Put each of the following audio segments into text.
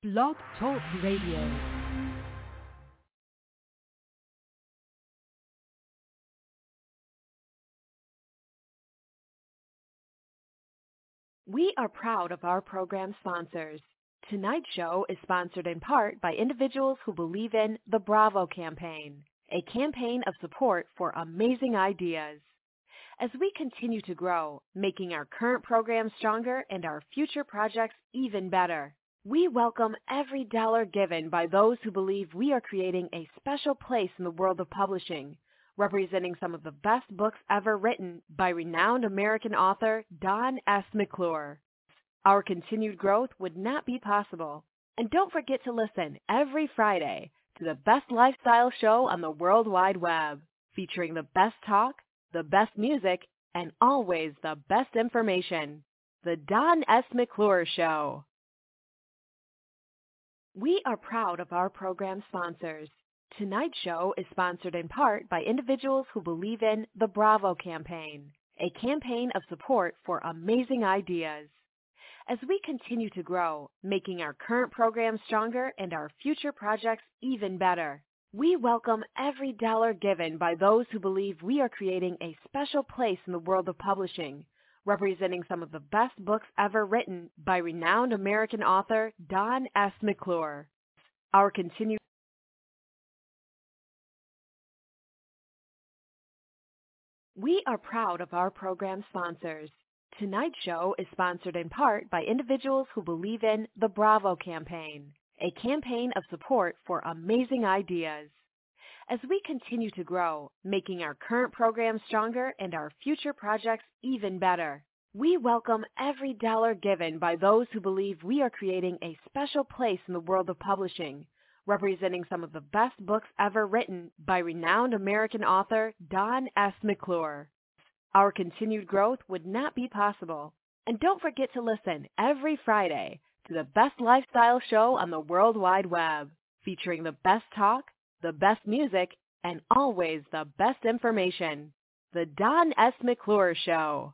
Blog Talk Radio. We are proud of our program sponsors. Tonight's show is sponsored in part by individuals who believe in the Bravo campaign, a campaign of support for amazing ideas. As we continue to grow, making our current program stronger and our future projects even better, we welcome every dollar given by those who believe we are creating a special place in the world of publishing, representing some of the best books ever written by renowned American author Don S. McClure. Our continued growth would not be possible. And don't forget to listen every Friday to the best lifestyle show on the World Wide Web, featuring the best talk, the best music, and always the best information. The Don S. McClure Show. We are proud of our program sponsors. Tonight's show is sponsored in part by individuals who believe in the Bravo campaign, a campaign of support for amazing ideas. As we continue to grow, making our current program stronger and our future projects even better, we welcome every dollar given by those who believe we are creating a special place in the world of publishing, representing some of the best books ever written by renowned American author Don S. McClure. Our continued We are proud of our program sponsors. Tonight's show is sponsored in part by individuals who believe in the Bravo campaign, a campaign of support for amazing ideas. As we continue to grow, making our current program stronger and our future projects even better, we welcome every dollar given by those who believe we are creating a special place in the world of publishing, representing some of the best books ever written by renowned American author Don S. McClure. Our continued growth would not be possible. And don't forget to listen every Friday to the best lifestyle show on the World Wide Web, featuring the best talk, the best music, and always the best information. The Don S. McClure Show.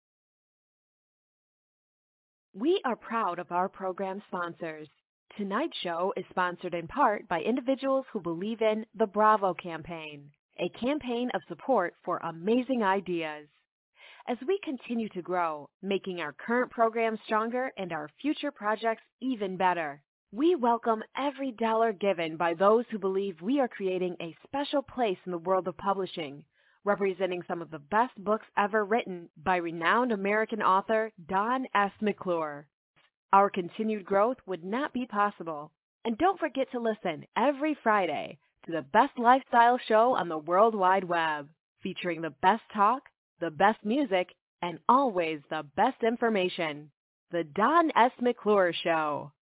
We are proud of our program sponsors. Tonight's show is sponsored in part by individuals who believe in the Bravo campaign, a campaign of support for amazing ideas. As we continue to grow, making our current program stronger and our future projects even better, we welcome every dollar given by those who believe we are creating a special place in the world of publishing, representing some of the best books ever written by renowned American author Don S. McClure. Our continued growth would not be possible. And don't forget to listen every Friday to the best lifestyle show on the World Wide Web, featuring the best talk, the best music, and always the best information. The Don S. McClure Show.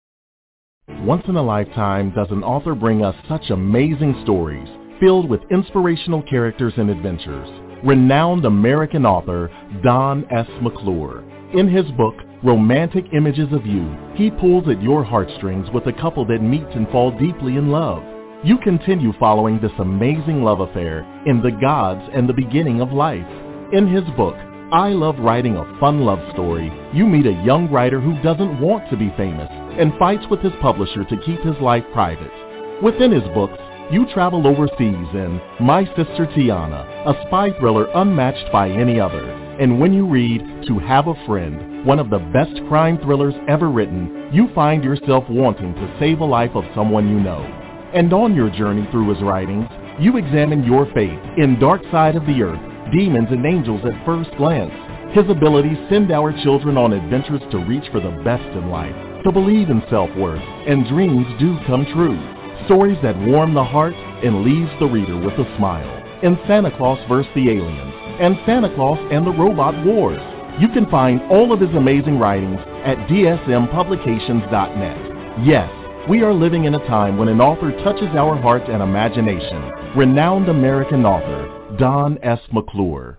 Once in a lifetime does an author bring us such amazing stories filled with inspirational characters and adventures. Renowned American author Don S. McClure. In his book, Romantic Images of You, he pulls at your heartstrings with a couple that meet and fall deeply in love. You continue following this amazing love affair in The Gods and the Beginning of Life. In his book, I Love Writing a Fun Love Story, you meet a young writer who doesn't want to be famous and fights with his publisher to keep his life private. Within his books, you travel overseas in My Sister Tiana, a spy thriller unmatched by any other. And when you read To Have a Friend, one of the best crime thrillers ever written, you find yourself wanting to save a life of someone you know. And on your journey through his writings, you examine your faith in Dark Side of the Earth, Demons and Angels at First Glance. His abilities send our children on adventures to reach for the best in life, to believe in self-worth, and dreams do come true. Stories that warm the heart and leaves the reader with a smile. In Santa Claus vs. the Aliens and Santa Claus and the Robot Wars. You can find all of his amazing writings at dsmpublications.net. Yes, we are living in a time when an author touches our heart and imagination. Renowned American author Don S. McClure.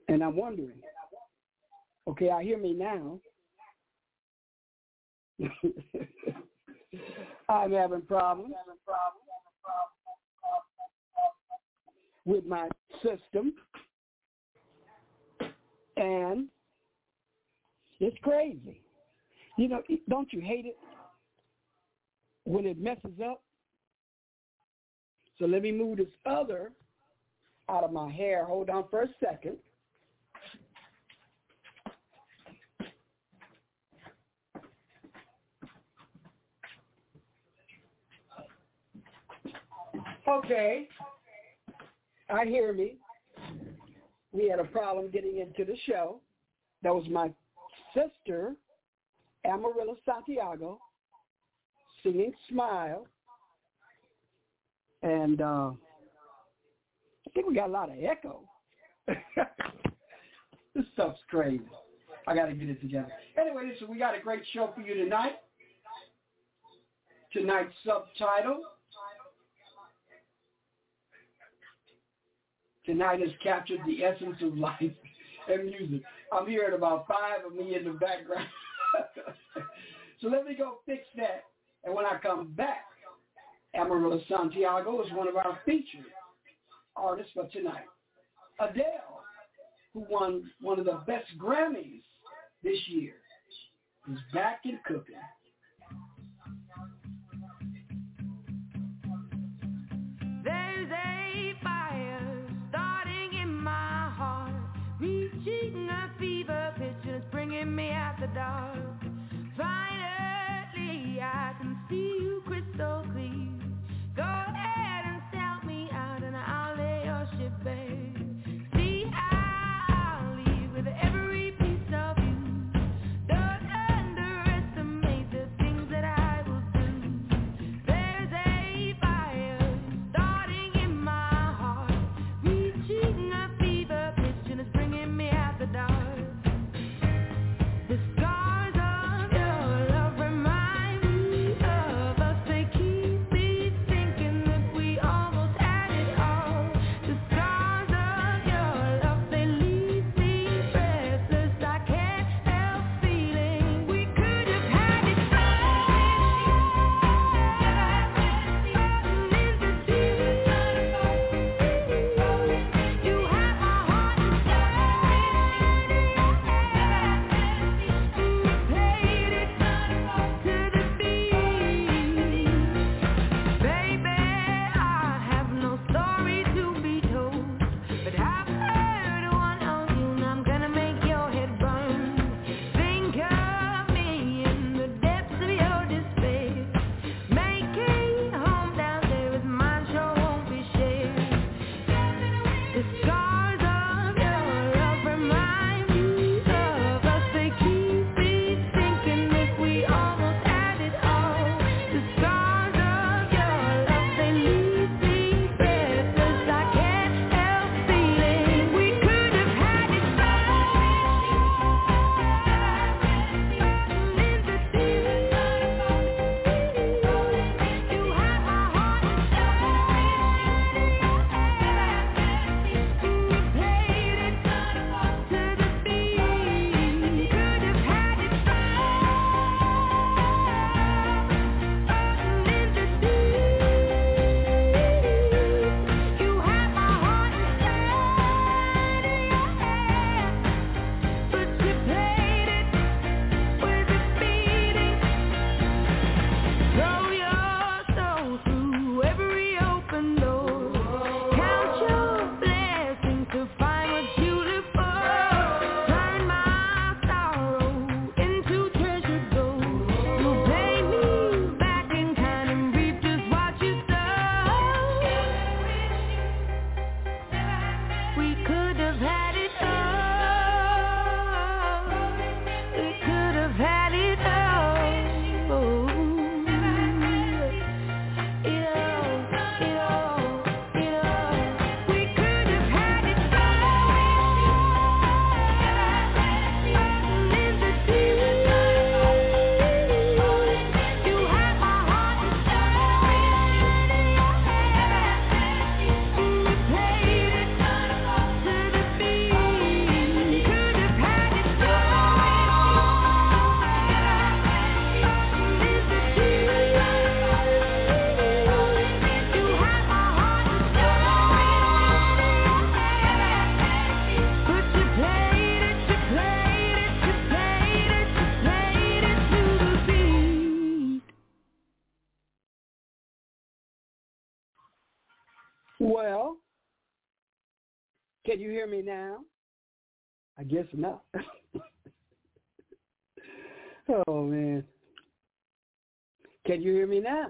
And I'm wondering, okay, I hear me now. I'm having problems with my system, and it's crazy. You know, don't you hate it when it messes up? So let me move this other out of my hair. Hold on for a second. Okay, I hear me. We had a problem getting into the show. That was my sister, Amarillo Santiago, singing Smile. And I think we got a lot of echo. This stuff's crazy. I got to get it together. Anyway, listen, we got a great show for you tonight. Tonight's subtitle. Tonight has captured the essence of life and music. I'm hearing about 5 of me in the background. So let me go fix that. And when I come back, Amarillo Santiago is one of our featured artists for tonight. Adele, who won one of the best Grammys this year, is back and cooking. There's a fire starting in my heart, reaching a fever pitch, it's bringing me out the dark. Finally, I can see you crystal clear. Go ahead and sell me out and I'll lay your ship bare. See, I'll leave with every piece of you. Don't underestimate the things that I will do. There's a fire starting in my heart, reaching a fever pitch and it's bringing me out the dark. The scars of your love remind me of us. They keep me thinking that we almost had it all. The scars of your love, they leave me breathless. I can't help feeling we could have had it all. You have my heart and soul. Well, can you hear me now? I guess not. Oh, man. Can you hear me now?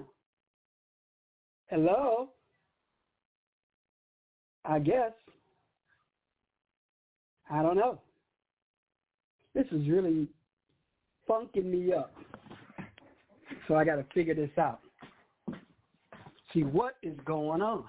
Hello? I guess. I don't know. This is really funking me up. So I got to figure this out. See what is going on.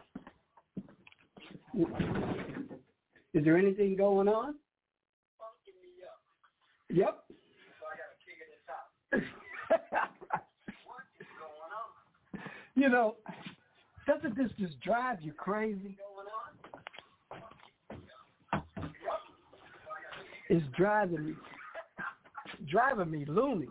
Is there anything going on? Funking me up. Yep. So I got to figure this out. What is going on? You know, doesn't this just drive you crazy? It's driving me loony.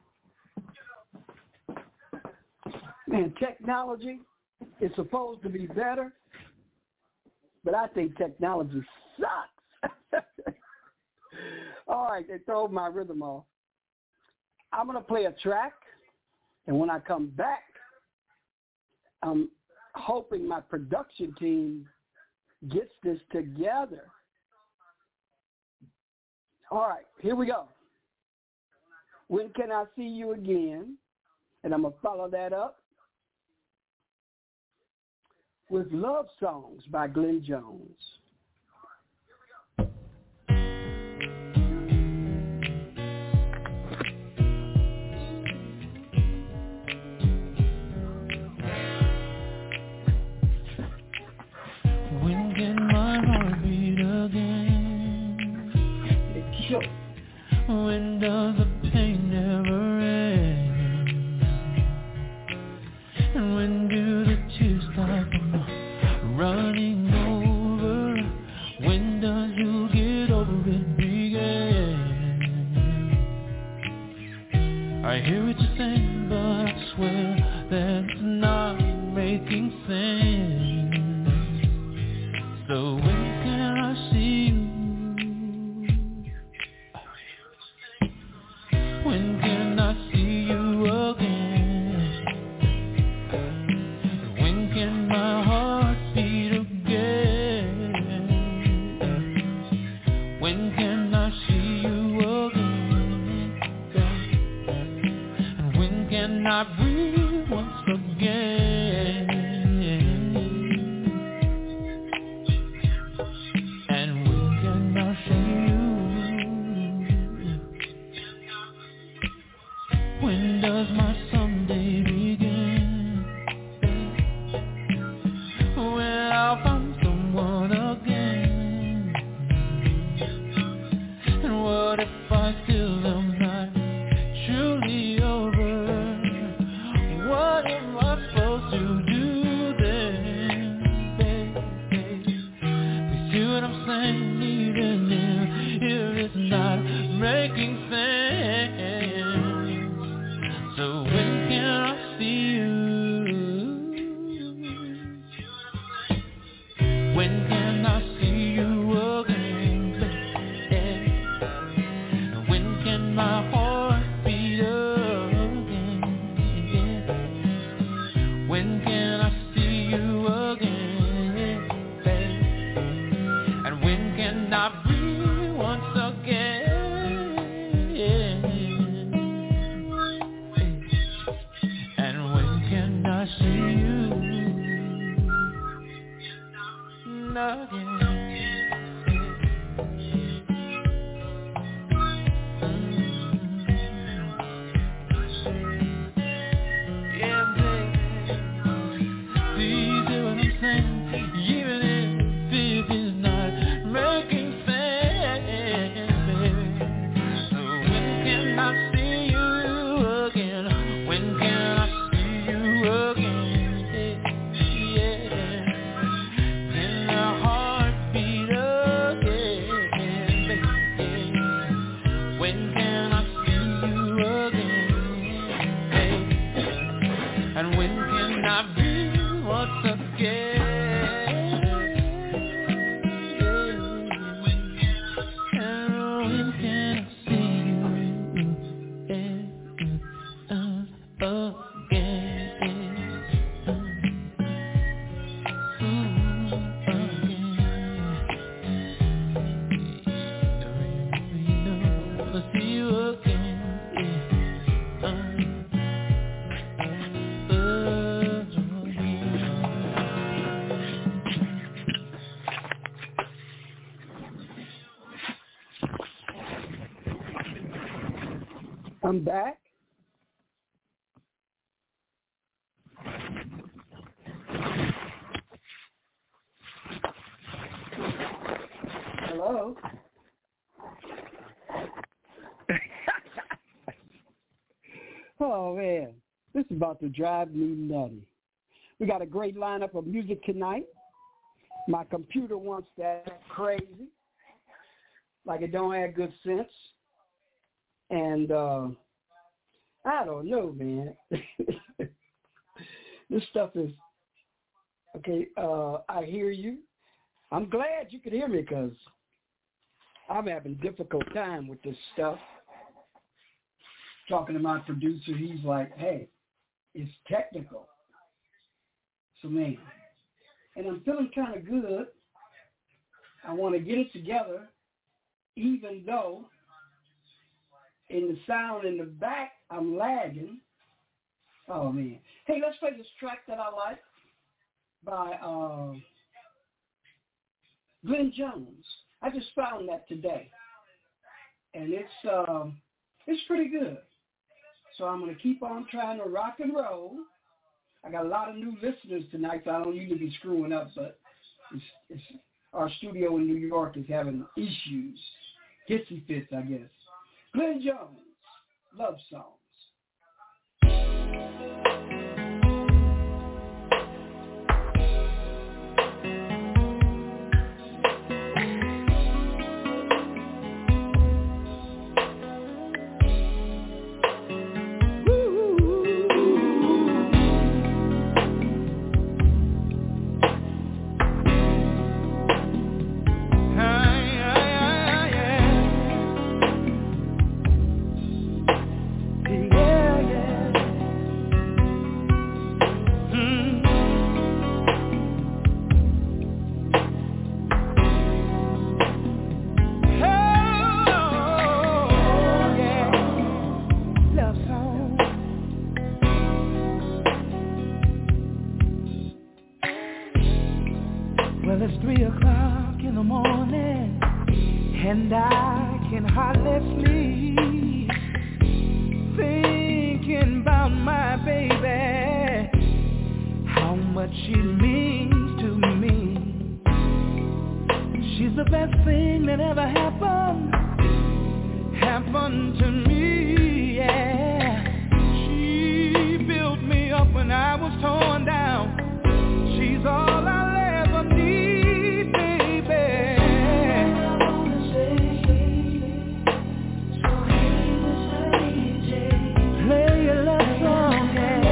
Man, technology is supposed to be better, but I think technology sucks. All right, they throw my rhythm off. I'm going to play a track, and when I come back, I'm hoping my production team gets this together. All right, here we go. When Can I See You Again? And I'm going to follow that up with Love Songs by Glenn Jones. When can my heart beat again? Sure. When does the pain never end? And when do the tears stop from running over? When does you get over it begin? I hear what you're saying, but I swear that's not making sense. So when can I see you? When can I see you again? When can my heart beat again? When can I see you again? And when see you again. I'm back. Hello. Oh, man. This is about to drive me nutty. We got a great lineup of music tonight. My computer wants to act crazy, like it don't have good sense. And I don't know, man. This stuff is, okay, I hear you. I'm glad you could hear me because I'm having a difficult time with this stuff. Talking to my producer, he's like, hey, it's technical. So, man, and I'm feeling kind of good. I want to get it together, even though in the sound in the back, I'm lagging. Oh, man. Hey, let's play this track that I like by Glenn Jones. I just found that today. And it's pretty good. So I'm going to keep on trying to rock and roll. I got a lot of new listeners tonight, so I don't need to be screwing up, but it's our studio in New York is having issues. Hissy fits, I guess. Glenn Jones, Love Songs. Well, it's 3 o'clock in the morning, and I can hardly sleep, thinking about my baby, how much she means to me. She's the best thing that ever happened to me, yeah. She built me up when I was torn down. She's all I'll ever need, baby. I wanna say, so hey, play your love song,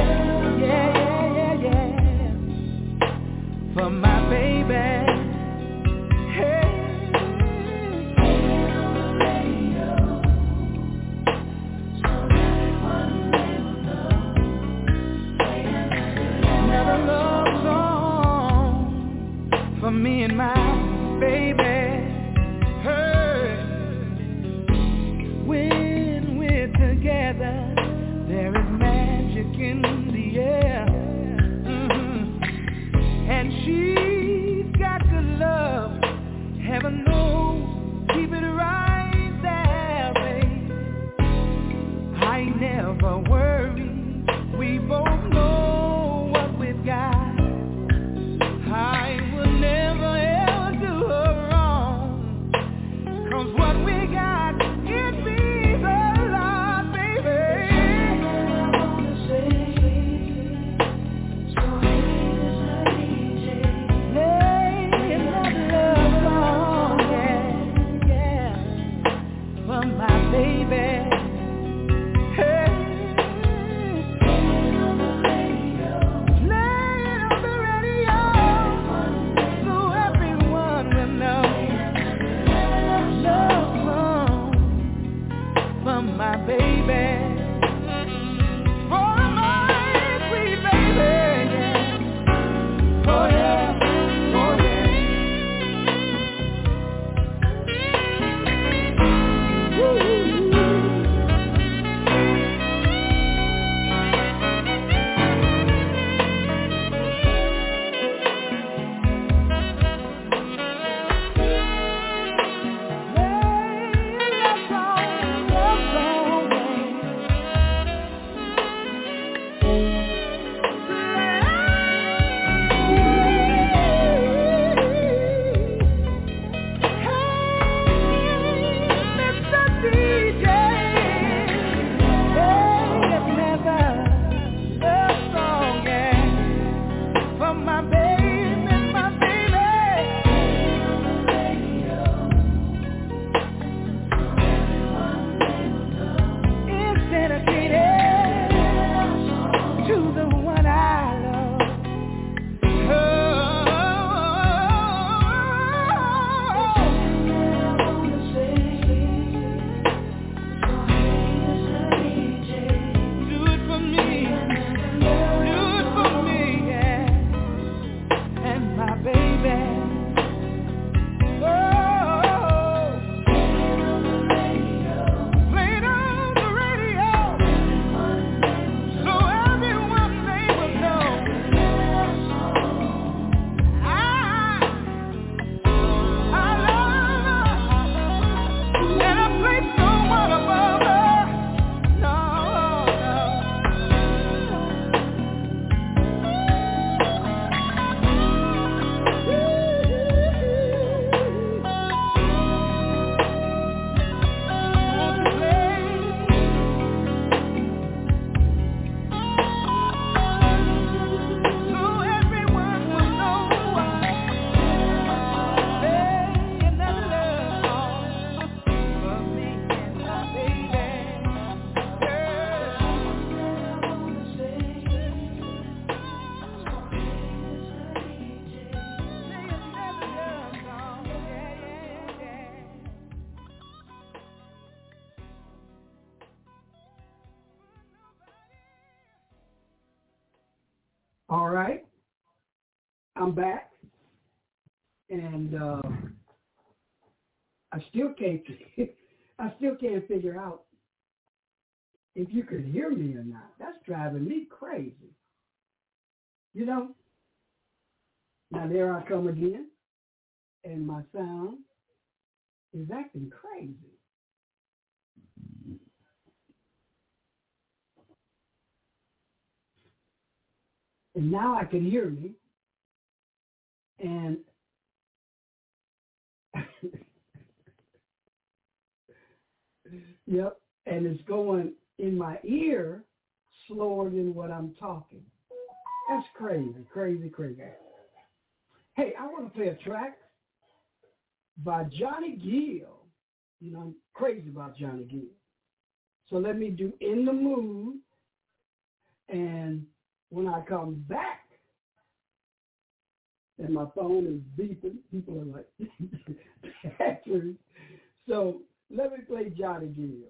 yeah, for my baby. Hey, on the radio, so everyone will know. Another love song for me and my baby. Hey, when we're together, there is magic in the air. And she's got good love, heaven knows, keep it right there, babe. I never worry, we both know what we've got. I will never ever do her wrong, 'cause what we got, it means a lot, baby. I wanna say, so play another love song, yeah, for my baby. Hey, play it on the radio, so everyone will know. Love song. All right. I'm back. And I still can't figure out if you could hear me or not. That's driving me crazy. You know? Now there I come again, and my sound is acting crazy. And now I can hear me. And yep, and it's going in my ear slower than what I'm talking. That's crazy, crazy, crazy. Hey, I want to play a track by Johnny Gill. You know, I'm crazy about Johnny Gill. So let me do In the Mood, and when I come back, and my phone is beeping, people are like, actually. So let me play Johnny Gill.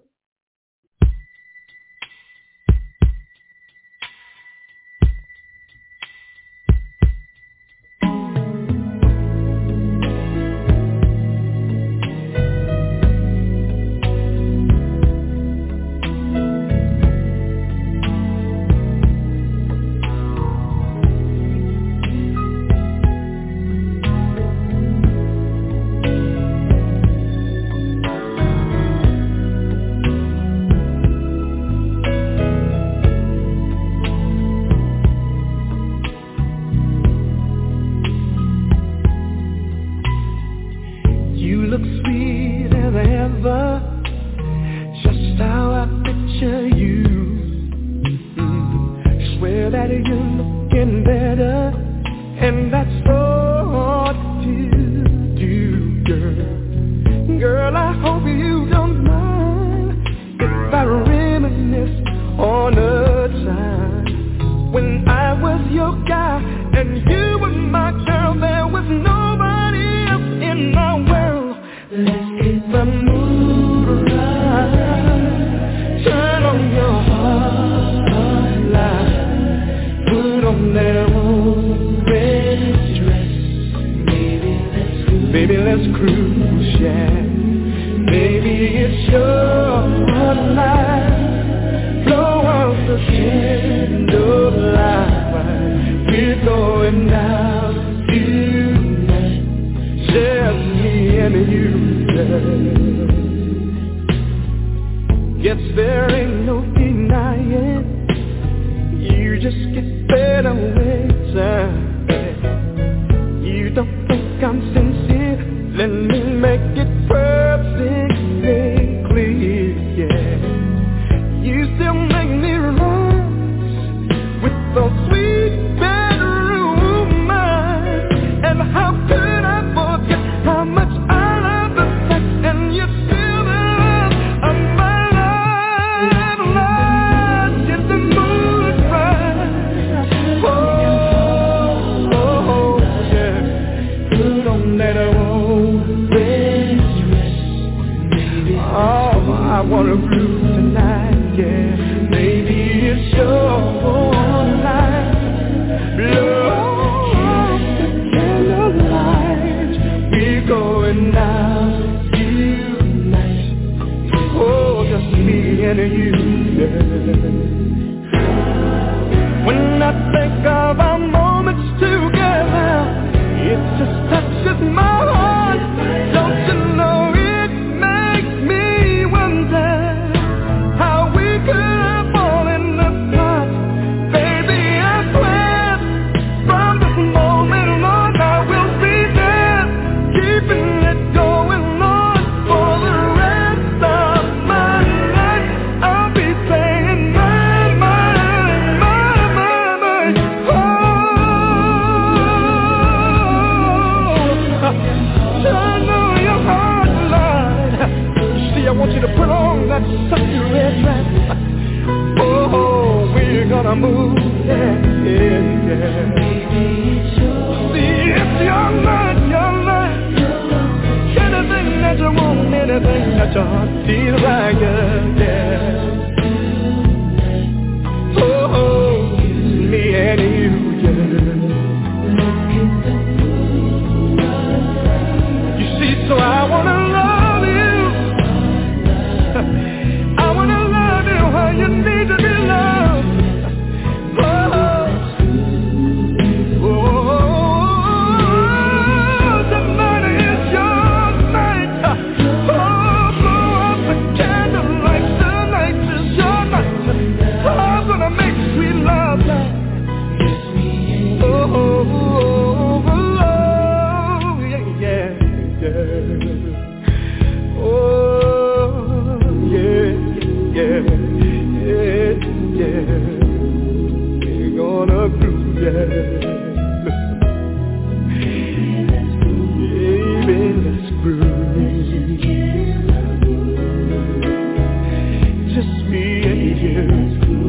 Me and you, yeah.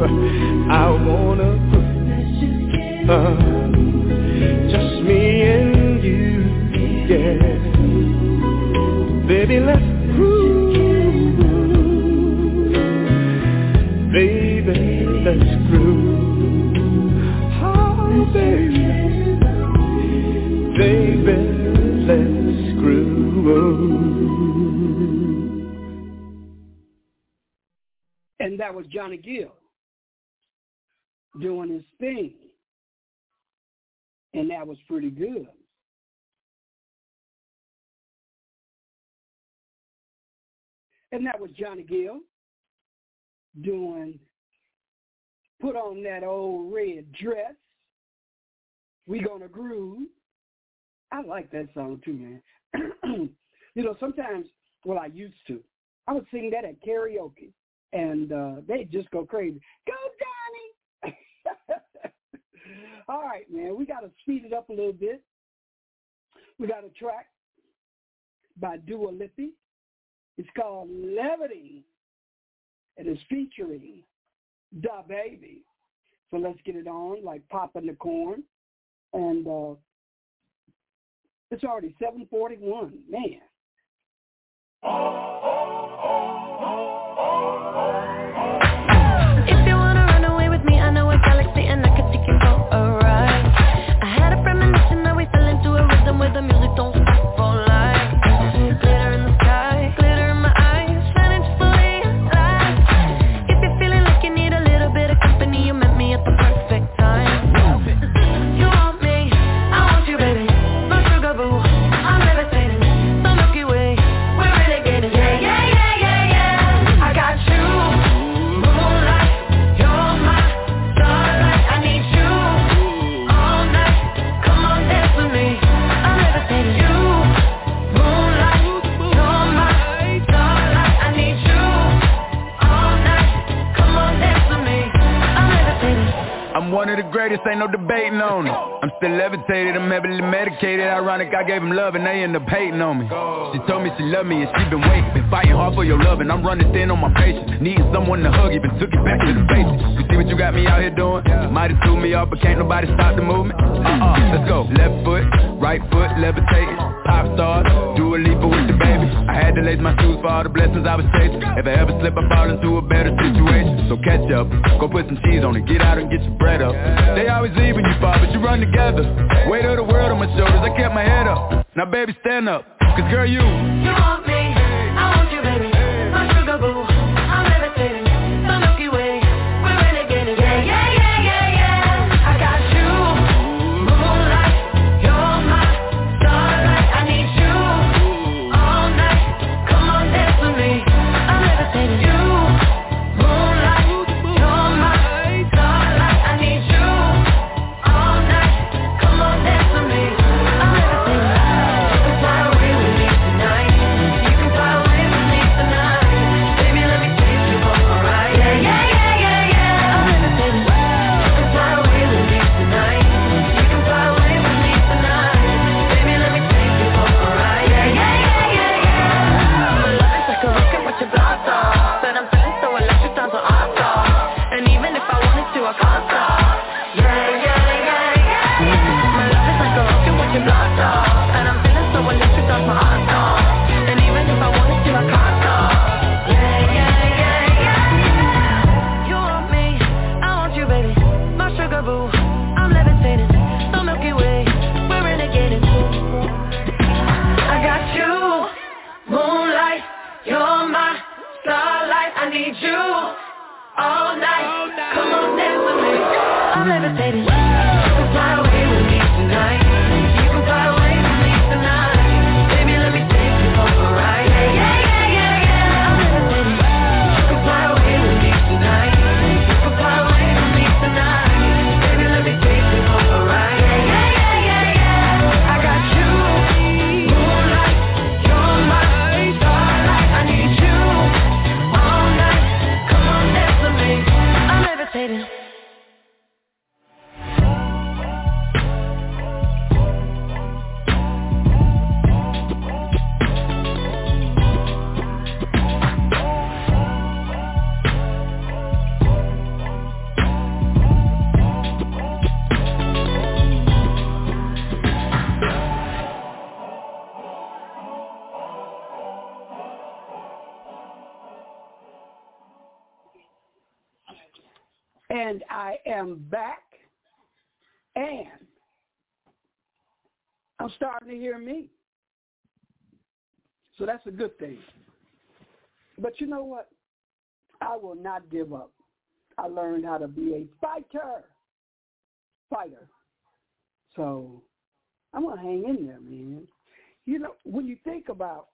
I wanna just me and you, yeah. Baby, let's groove. Baby, let's groove. Oh, baby, baby, let's groove. And that was Johnny Gill doing his thing. And that was pretty good. And that was Johnny Gill doing Put On That Old Red Dress. We Gonna Groove. I like that song too, man. You know, sometimes, well, I used to. I would sing that at karaoke. And they'd just go crazy. Go, Johnny! All right, man. We got to speed it up a little bit. We got a track by Dua Lipa. It's called Levity. It is featuring Da Baby. So let's get it on, like popping the corn. And it's already 7:41. Man. If you wanna run away with me, I know a galaxy and I can take you for a ride. I had a premonition that we fell into a rhythm where the music don't stop for life. Glitter in the sky, glitter in my eyes, shining just the way I like. If you're feeling like you need a little bit of company, you met me at the perfect time. You want me, I want you, baby. My sugar boo, I'm levitating. The Milky Way, we're renegading. Yeah, yeah, yeah, yeah, yeah. I got you, moonlight. You're my starlight. I need you all night. Come on, dance with me. I'm levitating. You, moonlight. You're my starlight. I need you all night. Come on, dance with me. I'm levitating. I'm one of the greatest, ain't no debating on it. I'm still levitated, I'm heavily medicated. Ironic, I gave him love and they end up hating on me. She told me she loved me and she been waiting. Been fighting hard for your love and I'm running thin on my patience. Needing someone to hug, even took it back to the basics. You see what you got me out here doing? Might have threw me off, but can't nobody stop the movement. Let's go. Left foot, right foot, levitating. Pop stars, Dua Lipa with the baby. I had to lace my shoes for all the blessings I was chasing. If I ever slip, I fall into a better situation. So catch up, go put some cheese on it, get out and get your bread up. They always leave when you fall, but you run together. Weight of the world on my shoulders, I kept my head up. Now baby, stand up, cause girl you want me, I want you, baby. My sugar boo, I'm levitating. The Milky Way, we're renegading. Yeah, yeah, yeah, yeah, yeah. I got you, moonlight. You're my starlight. I need you all night. Come on, dance with me. I'm levitating. You, moonlight. You're my starlight. I need you all night. Come on, dance with me. I'm levitating. You can fly away with me tonight. You can fly away with me tonight. Baby, let me take you for a ride. Yeah, yeah, yeah, yeah, yeah. I'm levitating. You can fly away with me tonight. You can fly away with me tonight. Baby, let me take you for a ride. Yeah, yeah, yeah, yeah, yeah. My love is like a rocket with your blast off. But I'm feeling so electric, time to off. And even if I wanted to, I can't stop. Yeah, yeah, yeah, yeah. My love is like a rocket with your blast off. And I'm feeling so electric, time to off. And even if I wanted to, I can't stop. Yeah, yeah, yeah, yeah. You want me, I want you, baby. My sugar boo, I'm levitating. The Milky Way, we're renegading. I got you, moonlight. You're my starlight. I need you all night. Come on, dance with me. I'm levitating. You can fly away with me tonight. You can fly away with me tonight. Baby, let me take you for a ride. Yeah, yeah, yeah, yeah, yeah. I'm levitating. You can fly away with me tonight. You can fly away with me tonight. Baby, let me take you for a ride. Yeah, yeah, yeah, yeah, yeah. I got you, moonlight. You're my starlight. I need you all night. Come on, dance with me. I'm levitating. And I am back, and I'm starting to hear me. So that's a good thing. But you know what? I will not give up. I learned how to be a fighter. So I'm going to hang in there, man. You know, when you think about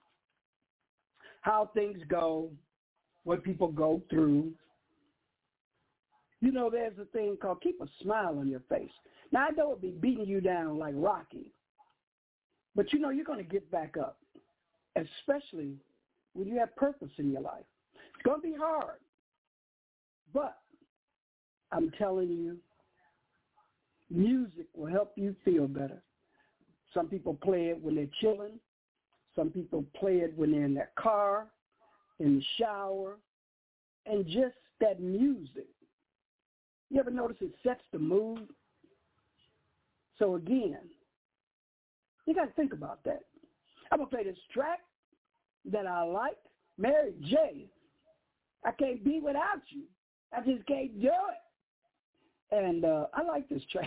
how things go, what people go through, you know, there's a thing called keep a smile on your face. Now, I know it'll be beating you down like Rocky, but you know you're going to get back up, especially when you have purpose in your life. It's going to be hard, but I'm telling you, music will help you feel better. Some people play it when they're chilling. Some people play it when they're in their car, in the shower, and just that music. You ever notice it sets the mood? So again, you got to think about that. I'm going to play this track that I like, Mary J. I can't be without you. I just can't do it. And I like this track.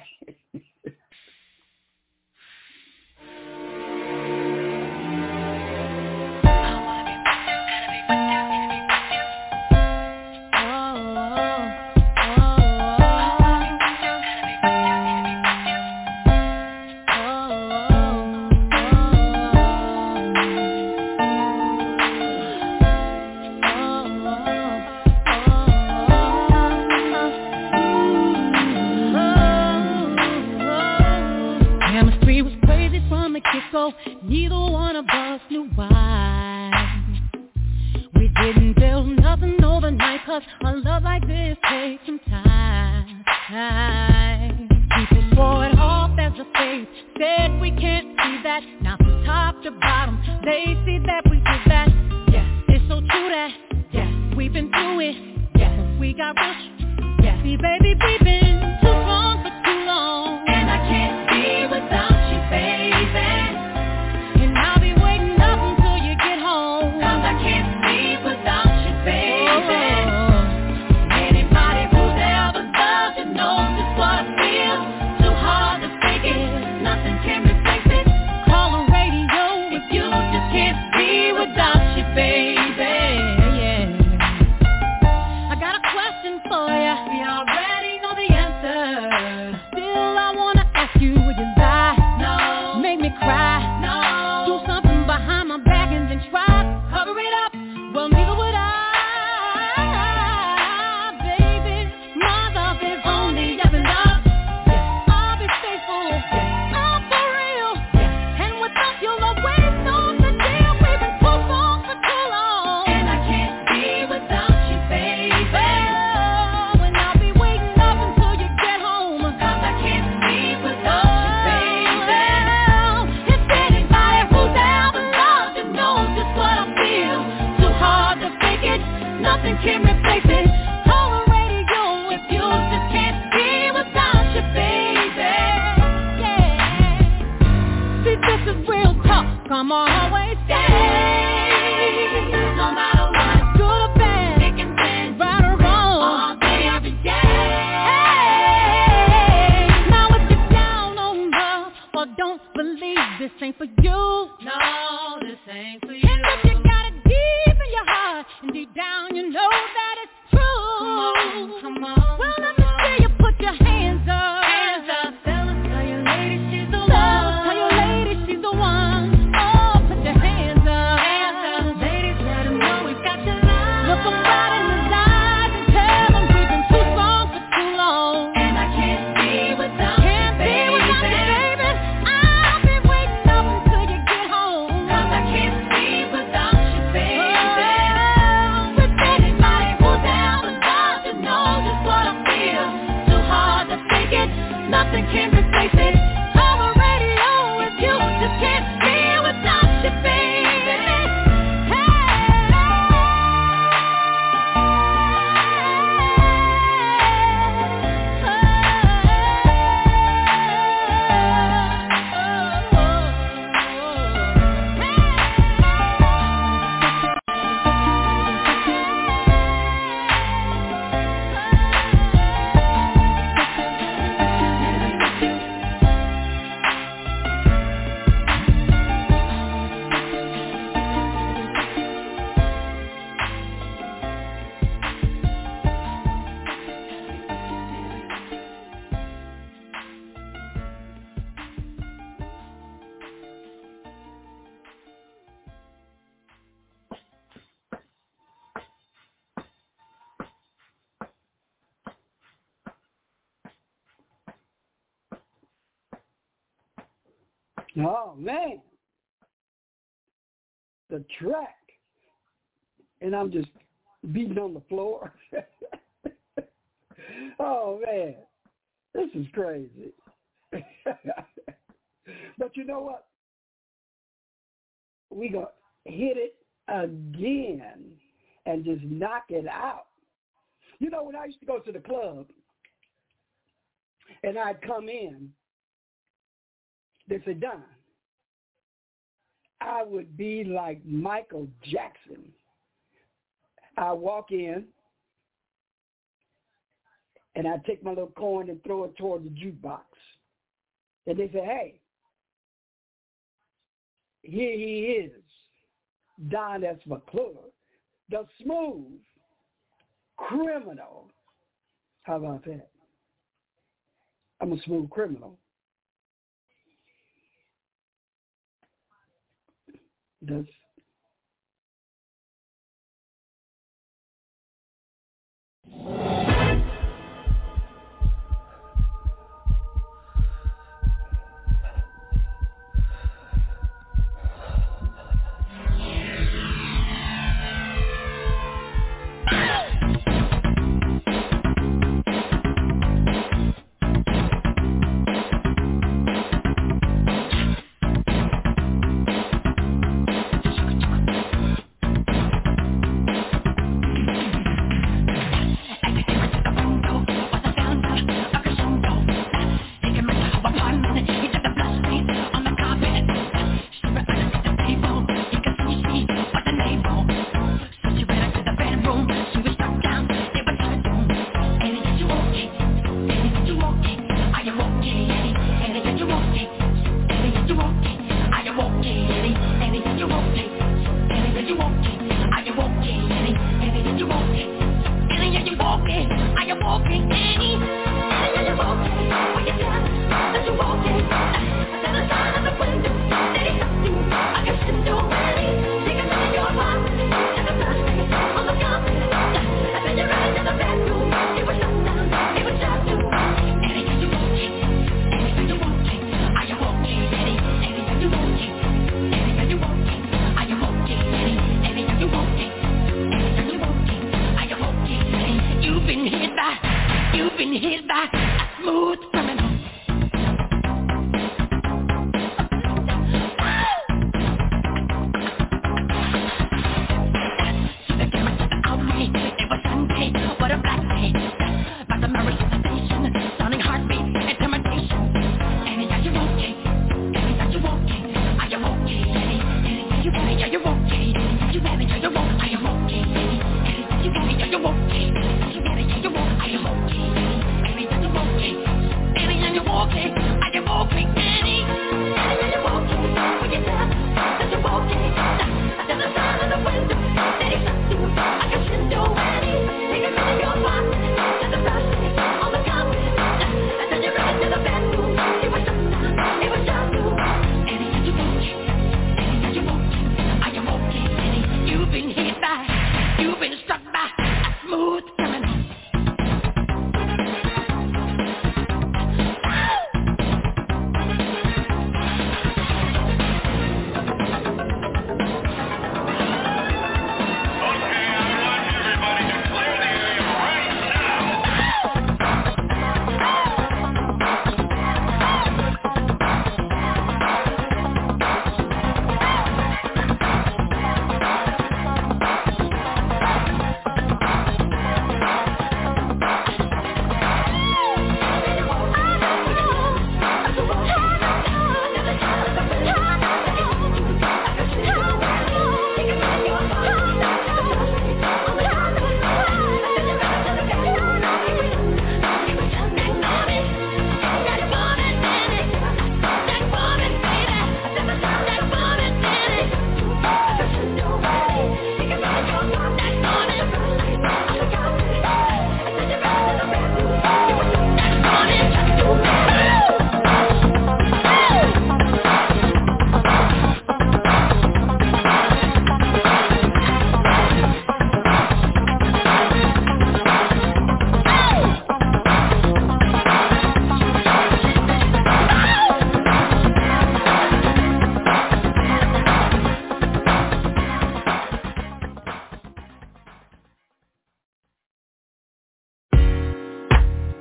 Neither one of us knew why. We didn't build nothing overnight, 'cause a love like this takes some time. People swore it off as a phase, said we can't see that. Now from top to bottom, they see that we did that. Yeah, it's so true that, yeah, we've been through it. Yeah, but we got rich. Yeah, see baby, we've been too strong for too long. And I can't be without you, baby. Come on, always stay. No matter what, good or bad, thick and thin, right or wrong, all day, every day. Hey, now if you're down on love or don't believe this ain't for you, no, this ain't for you. And if you got it deep in your heart and deep down you know that it's true. Come on. Well, let me see you put your hands up. Hands up. Tell your lady she's the one. Tell your lady she's the one. With Oh, man. The track. And I'm just beating on the floor. Oh, man. This is crazy. But you know what? We going to hit it again and just knock it out. You know, when I used to go to the club and I'd come in, they said, Don, I would be like Michael Jackson. I walk in and I take my little coin and throw it toward the jukebox. And they say, hey, here he is, Don S. McClure, the smooth criminal. How about that? I'm a smooth criminal. That's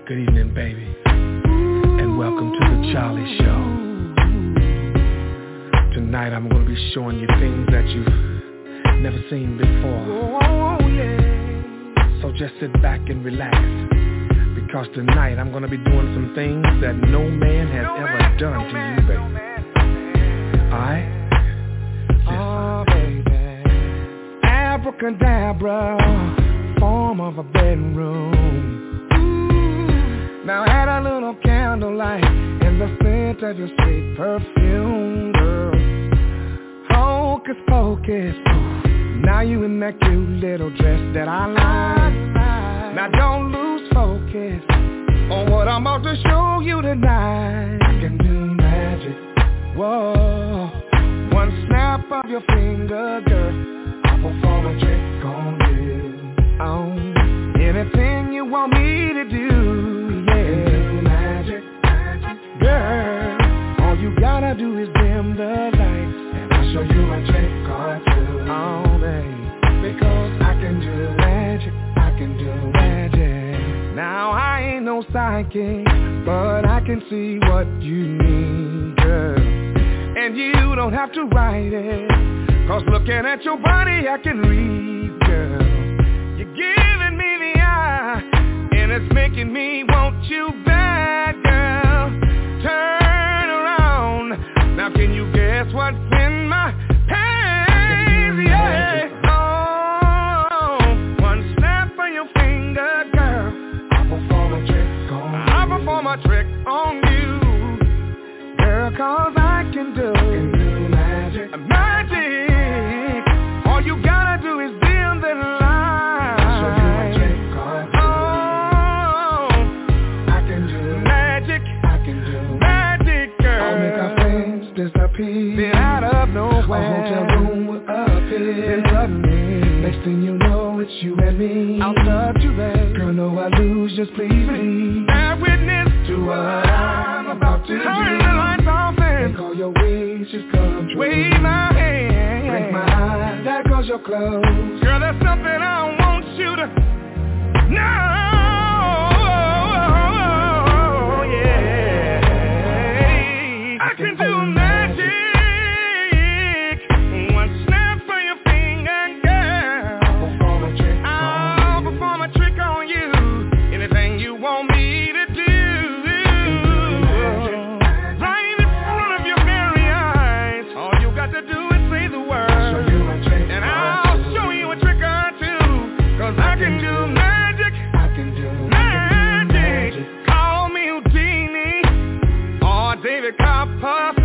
Good evening, baby, and welcome to the Charlie Show. Tonight I'm going to be showing you things that you've never seen before. Oh, yeah. So just sit back and relax, because tonight I'm going to be doing some things that no man has ever done to you, baby. Alright? Oh, baby. Abracadabra, form of a bedroom. Now add a little candlelight in the scent of your sweet perfume, girl. Hocus pocus, now you in that cute little dress that I like. Now don't lose focus on what I'm about to show you tonight. I can do magic, whoa. One snap of your finger, girl, I'll perform a trick on you. Oh, anything you want me to do. Girl, all you gotta do is dim the lights, and I'll show you a trick or two. Oh, babe, because I can do magic, I can do magic. Now I ain't no psychic, but I can see what you need, girl. And you don't have to write it, cause looking at your body I can read, girl. You're giving me the eye, and it's making me want you back, girl. Turn around, now can you guess what's in my hands? Yeah. Oh, one snap of your finger, girl, I'll perform a trick on you. I'll perform a trick on you, girl, cause I can do magic. Magic, all you gotta do is dim the light. I'll show you a trick on you. Oh, I can do magic. I'll make our friends disappear, then out of nowhere a hotel room will appear. Then suddenly, next thing you know, it's you and me. I'll touch you, babe. Girl, no, I lose, just please believe. Bear witness to what I'm about to do. Turn the lights off and all your wishes come true. Wave my hand, blink my eyes, there goes your clothes. Girl, there's something I want you to know. I can do magic, one snap for your finger, girl. I'll perform a trick on you, anything you want me to do. Right in front of your very eyes, all you got to do is say the word, and I'll show you a trick or two, cause I can do magic, magic. Call me Houdini or David Copperfield.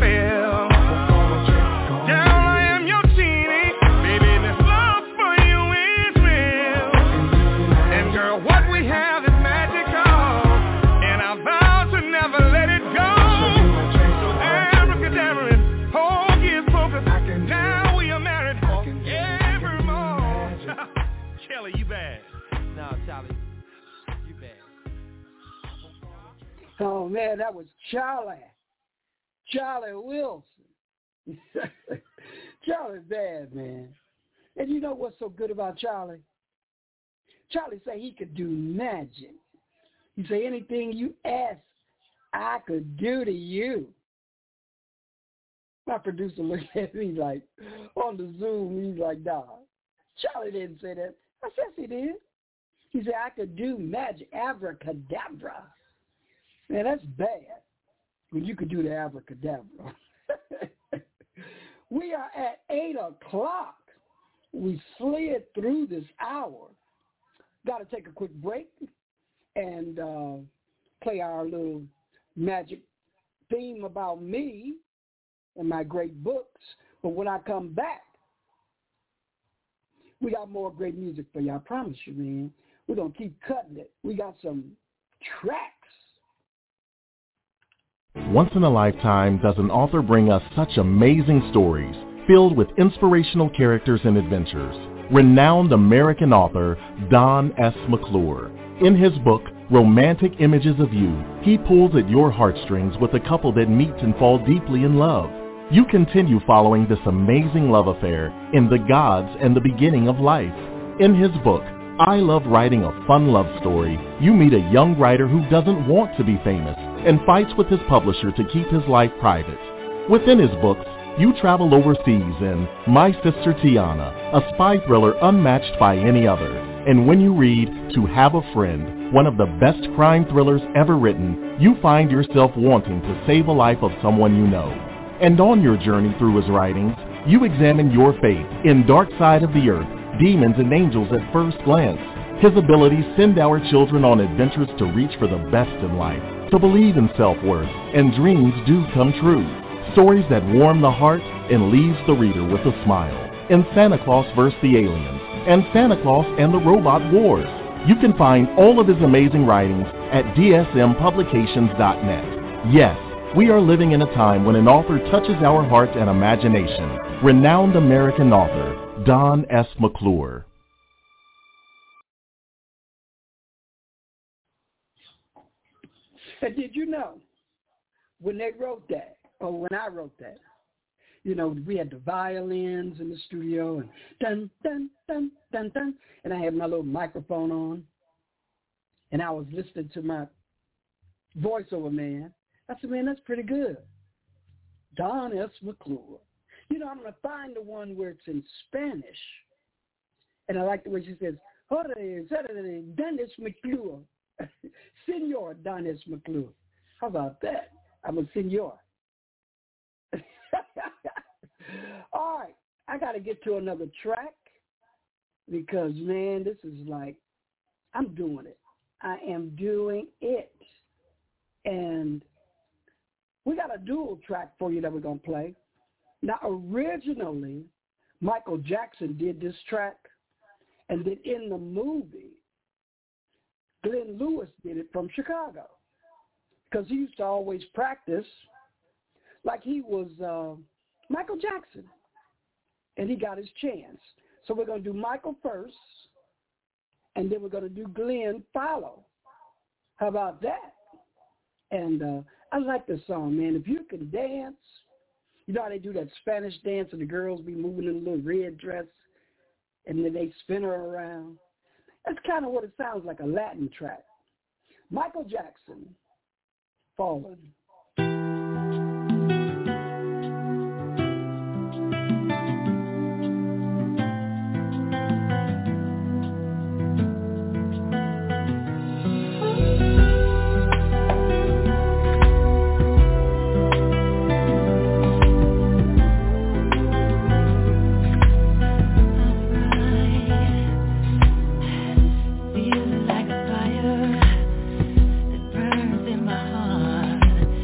Girl, I am your genie, baby, this love for you is real. And girl, what we have is magical, and I vow to never let it go. So abracadabra and hocus pocus, now we are married evermore. Kelly, you bad. No, Charlie, you bad. Oh man, that was Charlie Wilson. Charlie's bad, man. And you know what's so good about Charlie? Charlie say he could do magic. He say anything you ask, I could do to you. My producer looked at me like, on the Zoom, he's like, nah, Charlie didn't say that. I said he did. He said, I could do magic, abracadabra. Man, that's bad when you could do the abracadabra. We are at 8 o'clock. We slid through this hour. Got to take a quick break and play our little magic theme about me and my great books. But when I come back, we got more great music for you. I promise you, man. We're going to keep cutting it. We got some tracks. Once in a lifetime does an author bring us such amazing stories filled with inspirational characters and adventures. Renowned American author Don S. McClure. In his book, Romantic Images of You, he pulls at your heartstrings with a couple that meet and fall deeply in love. You continue following this amazing love affair in The Gods and the Beginning of Life. In his book, I Love Writing a Fun Love Story, you meet a young writer who doesn't want to be famous and fights with his publisher to keep his life private. Within his books, you travel overseas in My Sister Tiana, a spy thriller unmatched by any other. And when you read To Have a Friend, one of the best crime thrillers ever written, you find yourself wanting to save a life of someone you know. And on your journey through his writings, you examine your fate in Dark Side of the Earth, Demons and Angels at First Glance. His abilities send our children on adventures to reach for the best in life, to believe in self-worth, and dreams do come true. Stories that warm the heart and leaves the reader with a smile. In Santa Claus vs. the Aliens and Santa Claus and the Robot Wars. You can find all of his amazing writings at dsmpublications.net. Yes, we are living in a time when an author touches our heart and imagination. Renowned American author, Don S. McClure. And did you know, when they wrote that, or when I wrote that, you know, we had the violins in the studio, and dun, dun, dun, dun, dun, and I had my little microphone on, and I was listening to my voiceover man. I said, man, that's pretty good. Don S. McClure. You know, I'm going to find the one where it's in Spanish, and I like the way she says, Don S. McClure. Senor Don S. McClure. How about that? I'm a senor. All right, I got to get to another track because, man, this is like, I'm doing it. I am doing it. And we got a dual track for you that we're going to play. Now, originally, Michael Jackson did this track, and then in the movie, Glenn Lewis did it from Chicago because he used to always practice like he was Michael Jackson, and he got his chance. So we're going to do Michael first, and then we're going to do Glenn follow. How about that? And I like this song, man. If you can dance, you know how they do that Spanish dance and the girls be moving in a little red dress, and then they spin her around. That's kind of what it sounds like, a Latin track. Michael Jackson, Fallen. Feels like a fire that burns in my heart.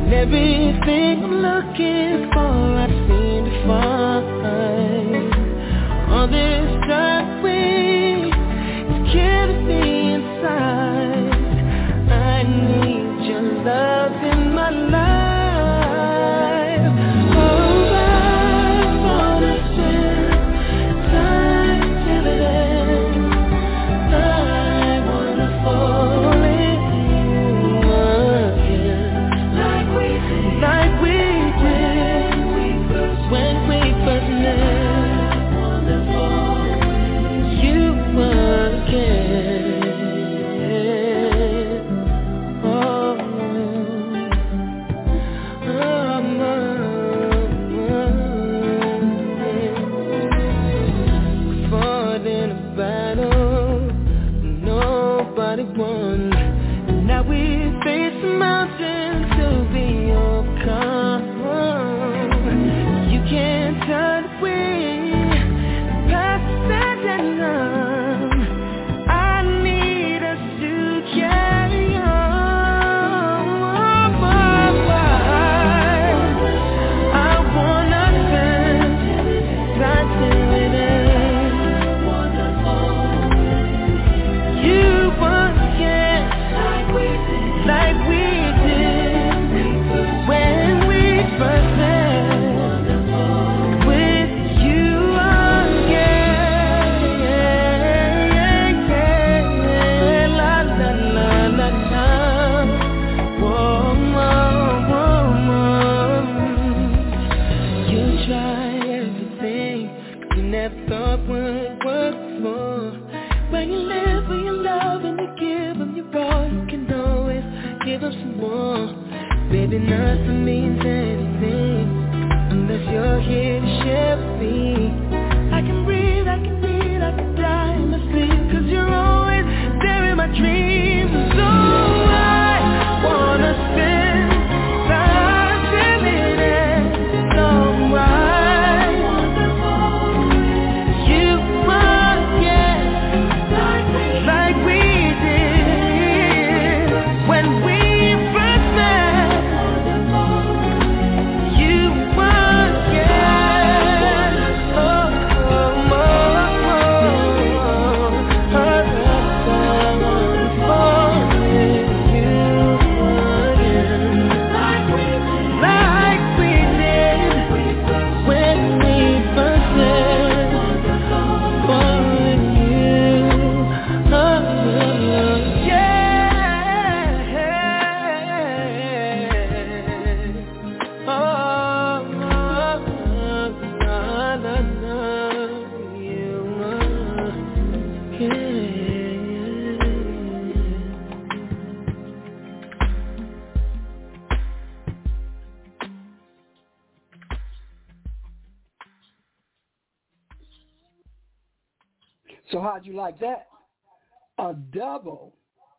Everything I'm looking for, I seem to find. All this dark way is killing me inside. I need your love in my life. Oh, I wanna spend time till then. I wanna fall in you again, like we did when we first met. You again. Oh, we fought in a battle nobody won, and now we face mountains to be overcome. You can't turn away past that and none. I need us to carry on. I wanna spend time till it ends. You again, like we did when we first met. With you again, la la la la la. Whoa, whoa, whoa, whoa. You try everything you never thought would work for. When you live for your love and you give them your all, you can always give them some more. Baby, nothing means anything unless you're here to share with me. I can breathe, I can breathe, I can die in my sleep, 'cause you're always there in my dreams. So I wanna spend time till it ends. So you again, like we did when we first met. You again, oh, oh, like we did when we first met. So how'd you like that? A double.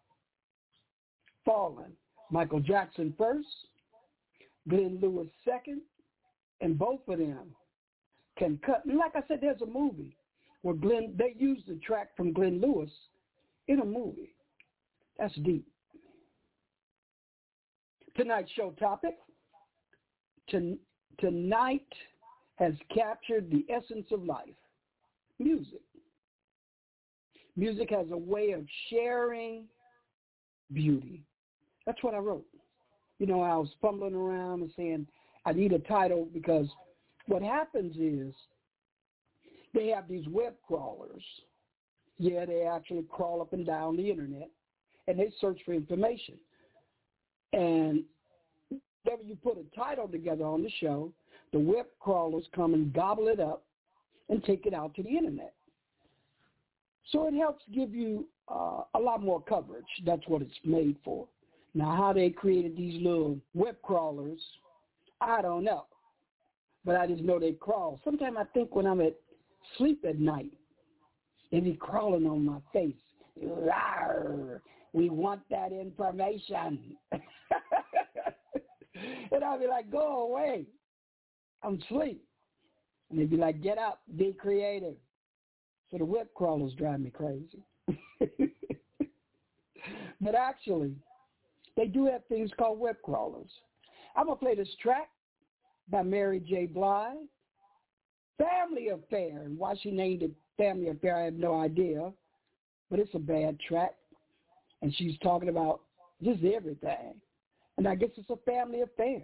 Fallen. Michael Jackson first, Glenn Lewis second, and both of them can cut. And like I said, there's a movie where they used the track from Glenn Lewis in a movie. That's deep. Tonight's show topic, tonight has captured the essence of life, music. Music has a way of sharing beauty. That's what I wrote. You know, I was fumbling around and saying, I need a title, because what happens is they have these web crawlers. Yeah, they actually crawl up and down the internet, and they search for information. And whenever you put a title together on the show, the web crawlers come and gobble it up and take it out to the internet. So it helps give you a lot more coverage. That's what it's made for. Now, how they created these little web crawlers, I don't know. But I just know they crawl. Sometimes I think when I'm sleep at night, they be crawling on my face. Rawr, we want that information. And I'll be like, go away. I'm asleep. And they'd be like, get up, be creative. So the web crawlers drive me crazy. But actually, they do have things called web crawlers. I'm going to play this track by Mary J. Blige, Family Affair. And why she named it Family Affair, I have no idea. But it's a bad track. And she's talking about just everything. And I guess it's a family affair.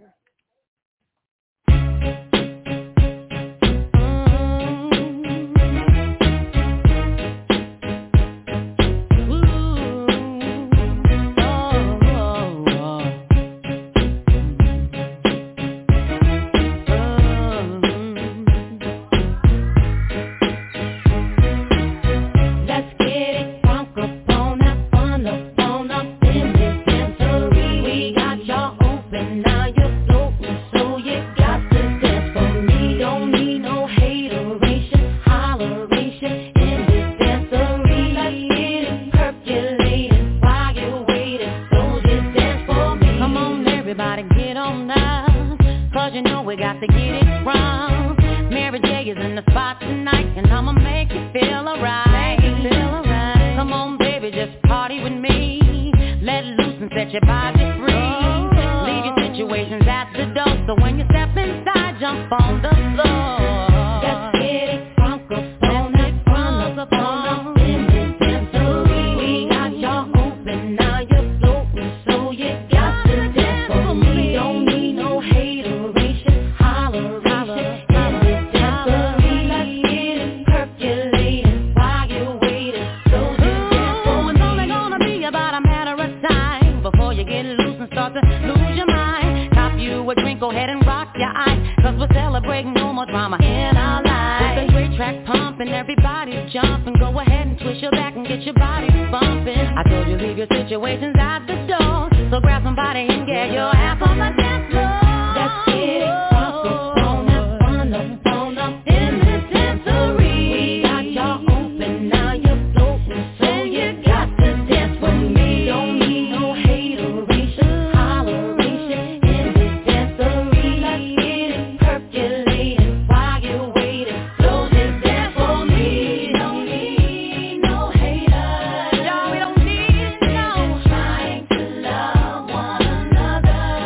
Another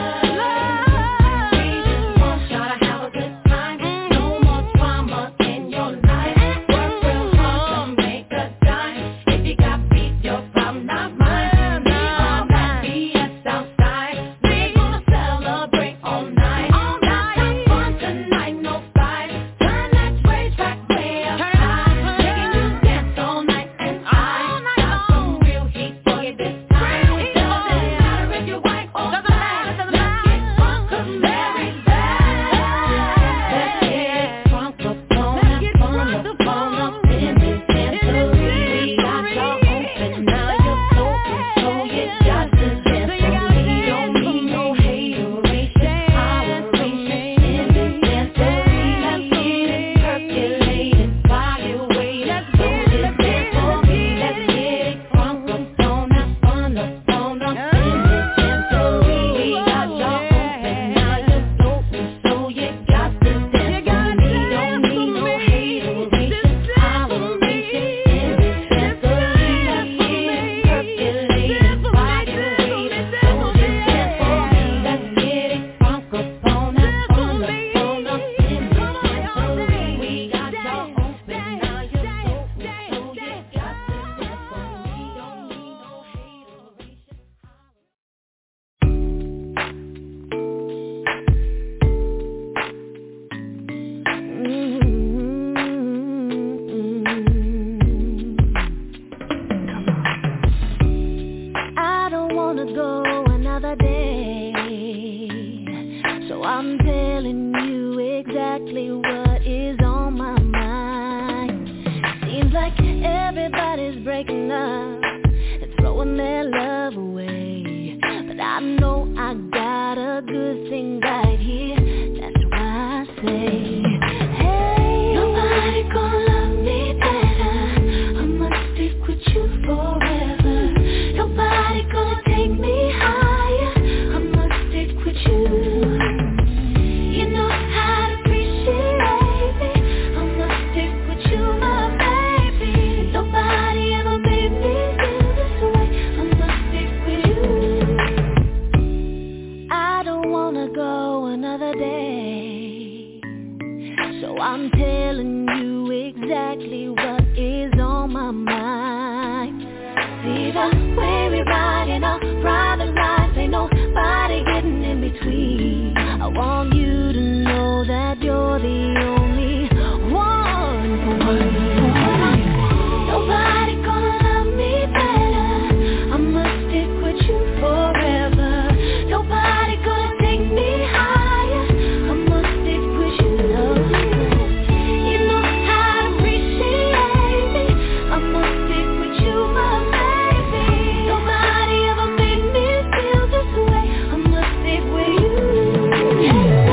I'm telling you exactly what is on my mind. See the way we ride in our private lives, ain't nobody getting in between. I want you to know that you're the only one for me. Nobody gonna love me better. I must stick with you forever. Nobody gonna take me higher. I must stick with you, love. You know how to appreciate me. I must stick with you, my baby. Nobody ever made me feel this way. I must stick with you. And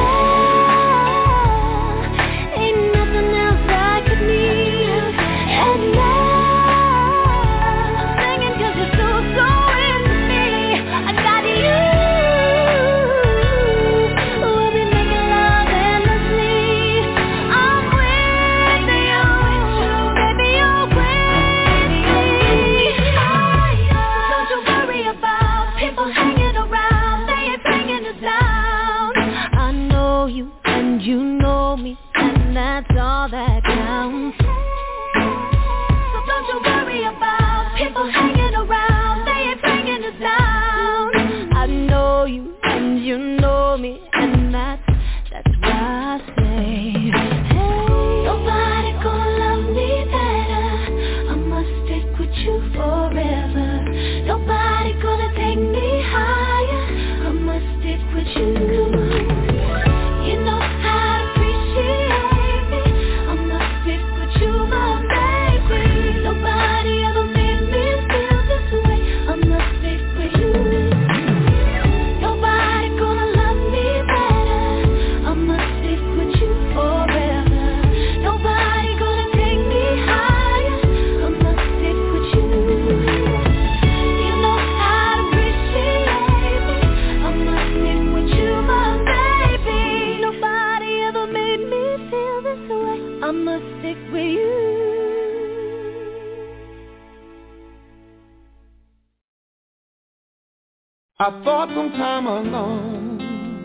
ain't nothing else I could need. And I'm singing 'cause you're so into me. I got you. We'll be making love endlessly. I'm with you, baby, you're with me. Don't you worry about people hanging around. They ain't bringing us down. I know you and you know me, and that's all that counts. So don't you worry about people hanging around. They ain't bringing us down. I know you and you know me, and that's why I say, hey, nobody gonna love me better. I must stick with you forever. Nobody gonna take me higher. I must stick with you. You know how to appreciate me. I must stick with you, my baby. Nobody ever made me feel this way. I must stick with you. Nobody gonna love me better. I must stick with you forever. Nobody gonna take me higher. I must stick with you. You know how to appreciate me. I must stick with you, my baby. Nobody ever made me feel this way. I must stick with you. I thought some time alone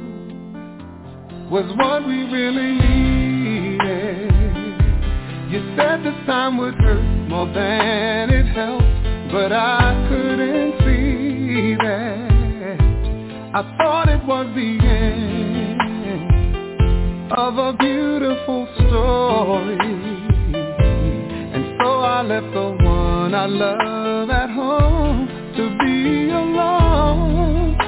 was what we really needed. You said this time would hurt more than it helped, but I couldn't see that. I thought it was the end of a beautiful story, and so I left the one I love at home to be alone.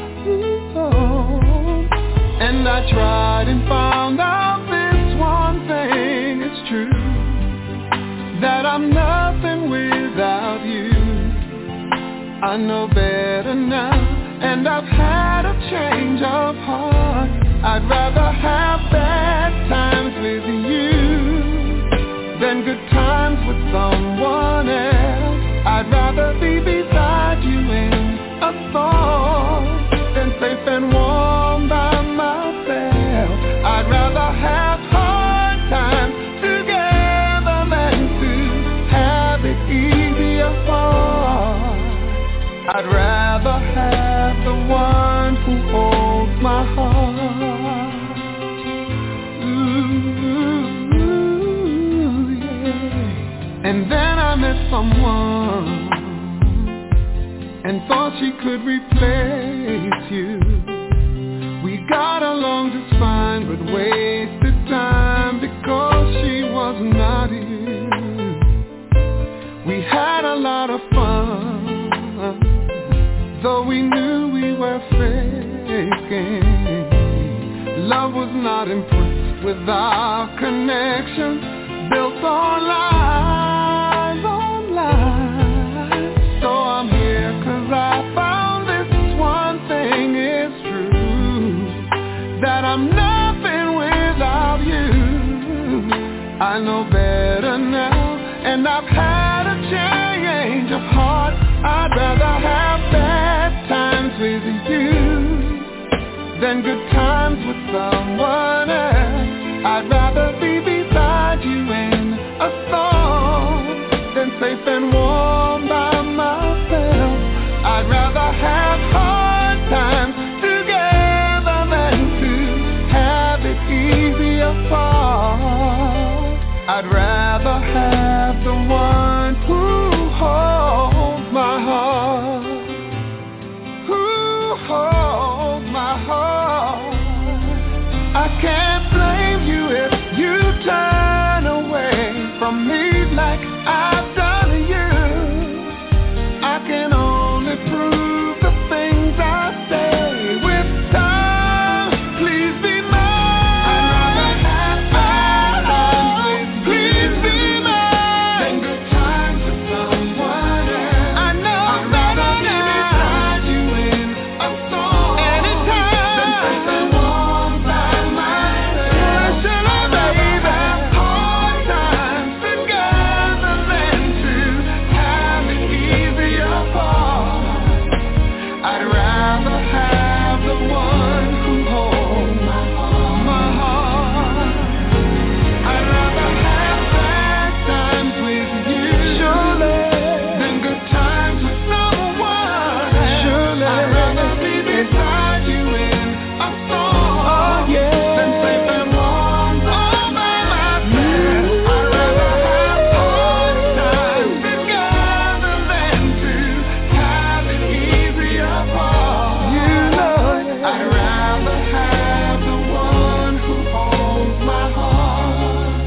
And I tried and found out this one thing is true, that I'm nothing without you. I know better now, and I've had a change of heart. I'd rather have bad times with you than good times with someone else. I'd rather be beside you in a storm than safe and warm by myself. I'd rather have hard times together than to have it easy apart. I'd rather have the one who holds my heart. Ooh, yeah. And then I met someone and thought she could replace you. We got along just fine, but wasted time because she was not you. We had a lot of fun, though we knew we were faking. Love was not impressed with our connection, built on lies, on lies. So I'm here 'cause I found this one thing is true, that I'm nothing without you. I know better now, and I've had a change of heart. I'd rather have bad times with you than good times with someone else. I'd rather be beside you in a storm than safe and warm by myself. I'd rather have hard times together than to have it easy apart. I can't blame you if you turn away from me like I've done to you. I can only prove the things I say with time. Please be mine. Please be mine. Then good times with someone else. I know I'd rather be beside you in a storm. Anytime. Than face and warm by myself. I'd rather have hard times together than to have it easier apart. I'd rather have the one who holds my heart. I'd rather have bad times with you, surely, than good times with someone else. Surely, I'd rather be beside you in a storm, than safe and warm all by myself. I'd rather have hard times together than to have it easier apart. I'd rather have the one who holds my heart.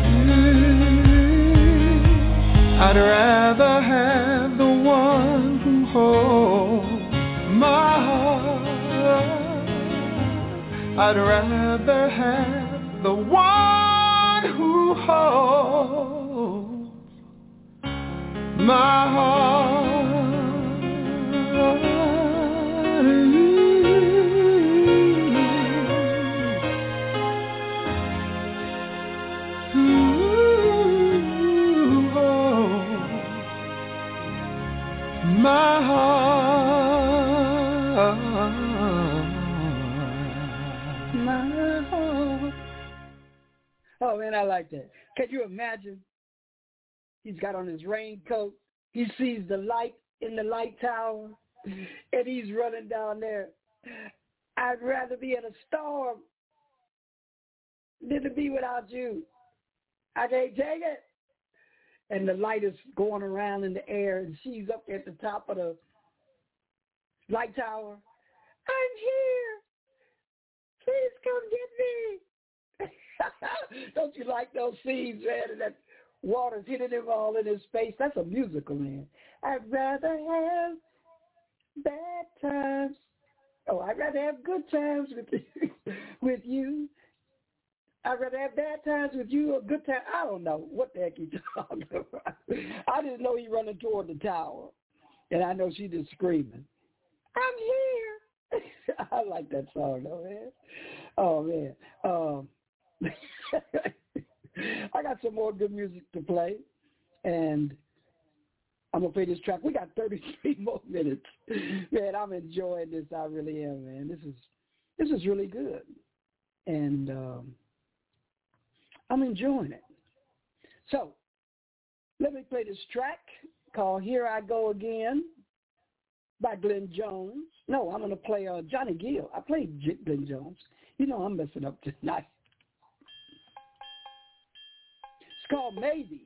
I'd rather have the one who holds my heart. I'd rather have the one who holds my my heart. Oh man, I like that. Can you imagine? He's got on his raincoat. He sees the light in the light tower, and he's running down there. I'd rather be in a storm than to be without you. I can't take it. And the light is going around in the air, and she's up at the top of the light tower. I'm here. Please come get me. Don't you like those scenes, man? And that water's hitting him all in his face. That's a musical, man. I'd rather have bad times. Oh, I'd rather have good times with you. I'd rather have bad times with you or good times. I don't know what the heck he's talking about. I just know he's running toward the tower, and I know she's just screaming, I'm here. I like that song, though, man. Oh, man. I got some more good music to play, and I'm going to play this track. We got 33 more minutes. Man, I'm enjoying this. I really am, man. This is really good. And I'm enjoying it. So let me play this track called Here I Go Again by Glenn Jones. No, I'm going to play Johnny Gill. I played Glenn Jones. You know I'm messing up tonight. It's called Maybe.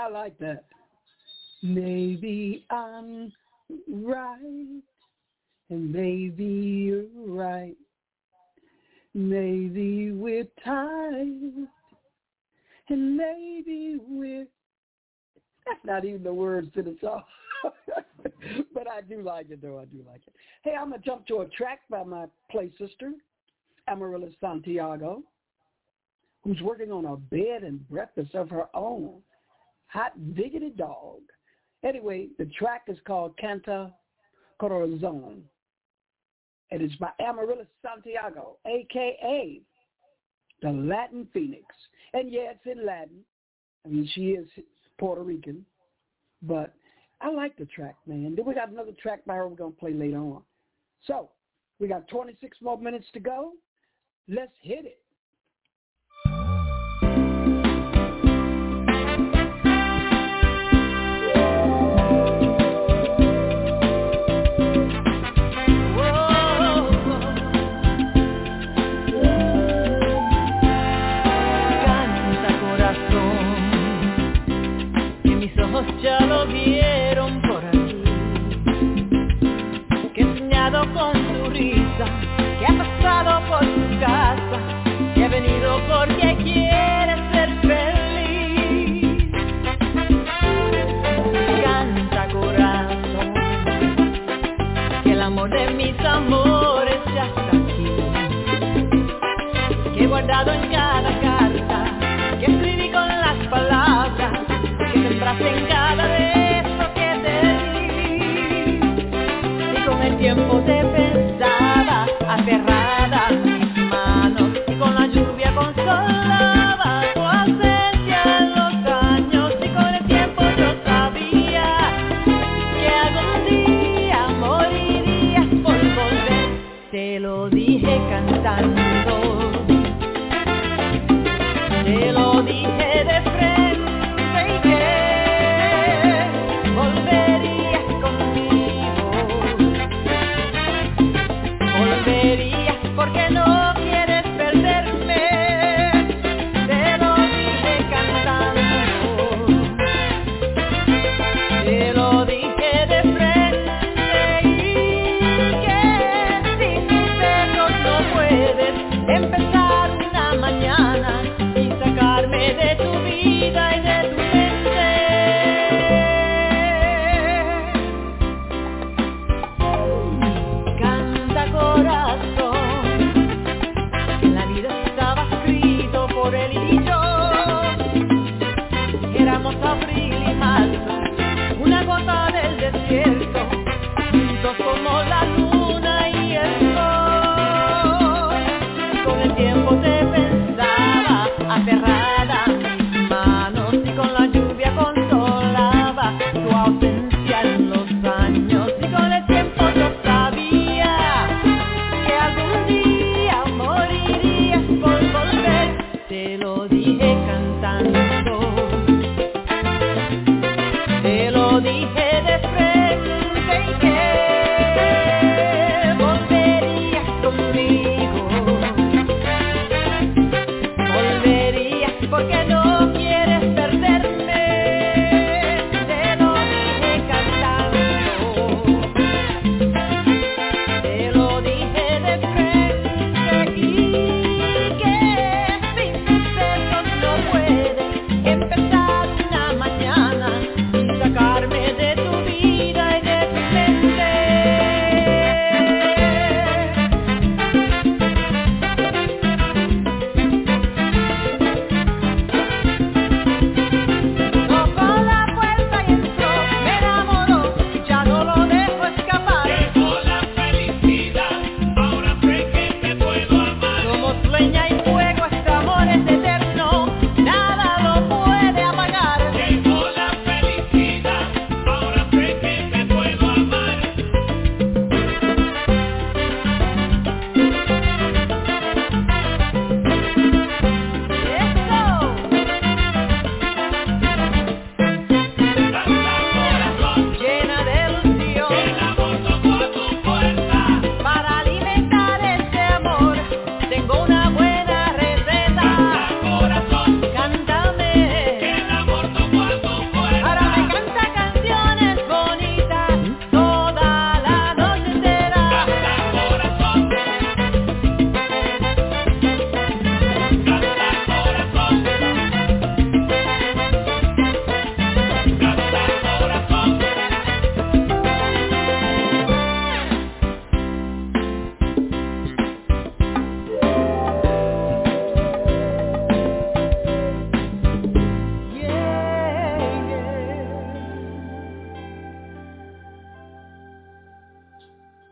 I like that. Maybe I'm right, and maybe you're right. Maybe we're tired, and maybe we're... That's not even the words to the song. But I do like it, though. I do like it. Hey, I'm going to jump to a track by my play sister, Amaryllis Santiago, who's working on a bed and breakfast of her own. Hot diggity dog. Anyway, the track is called Canta Corazon. And it's by Amaryllis Santiago, a.k.a. the Latin Phoenix. And yeah, it's in Latin. I mean, she is Puerto Rican. But I like the track, man. Then we got another track by her we're going to play later on. So, we got 26 more minutes to go. Let's hit it. Ya lo vieron por aquí, que he soñado con su risa, que ha pasado por su casa, que ha venido porque quiere ser feliz. Canta corazón, que el amor de mis amores ya está aquí, que he guardado en cada carta, que escribí con las palabras, en cada beso que te di, y con el tiempo te pensaba, aferrada en mis manos, y con la lluvia consolaba tu ausencia en los años, y con el tiempo yo sabía que algún día morirías por volver, te lo dije cantando, te lo dije de frente.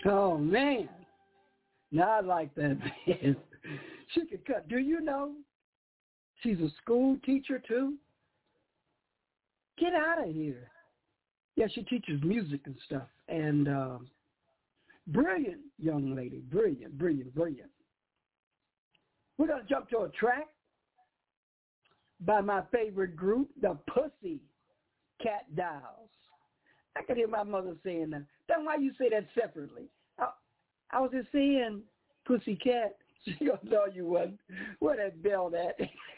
Oh, man. Now I like that, man. She could cut. Do you know she's a school teacher, too? Get out of here. Yeah, she teaches music and stuff. And brilliant young lady. Brilliant. We're going to jump to a track by my favorite group, the Pussy Cat Dolls. I could hear my mother saying that. That's why you say that separately. I was just saying Pussy Cat. She gonna know you wasn't. Where that bell at?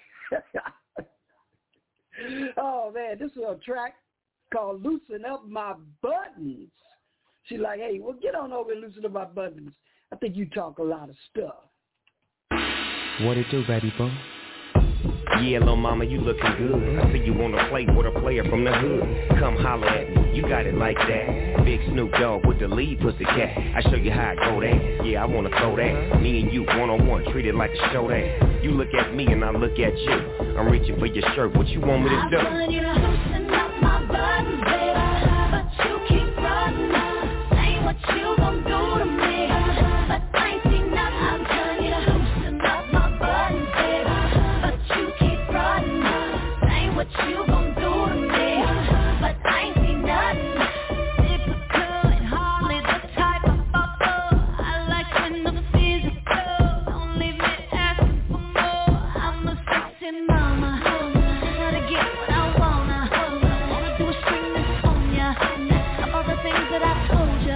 Oh, man, this is a track called Loosen Up My Buttons. She's like, hey, well, get on over and loosen up my buttons. I think you talk a lot of stuff. What it do, baby boo? Yeah, little mama, you looking good. I see you wanna play with a player from the hood. Come holler at me, you got it like that. Big Snoop Dogg with the lead pussy cat. I show you how I go that. Yeah, I wanna throw that. Me and you one-on-one, treat it like a show that. You look at me and I look at you. I'm reaching for your shirt, what you want me to do? I'm telling you to loosen up my buttons, baby, but you keep running. Ain't what you gon' do to me, but I ain't seen nothing. I'm telling you to loosen up my buttons, baby, but you keep running. Ain't what you gon' do to me, but I ain't seen nothing. Typical and hardly the type of fucker I like when the physical. Don't leave me asking for more. I'm a sexy mama. Gotta get what I wanna do a string this on ya. About the things that I told ya.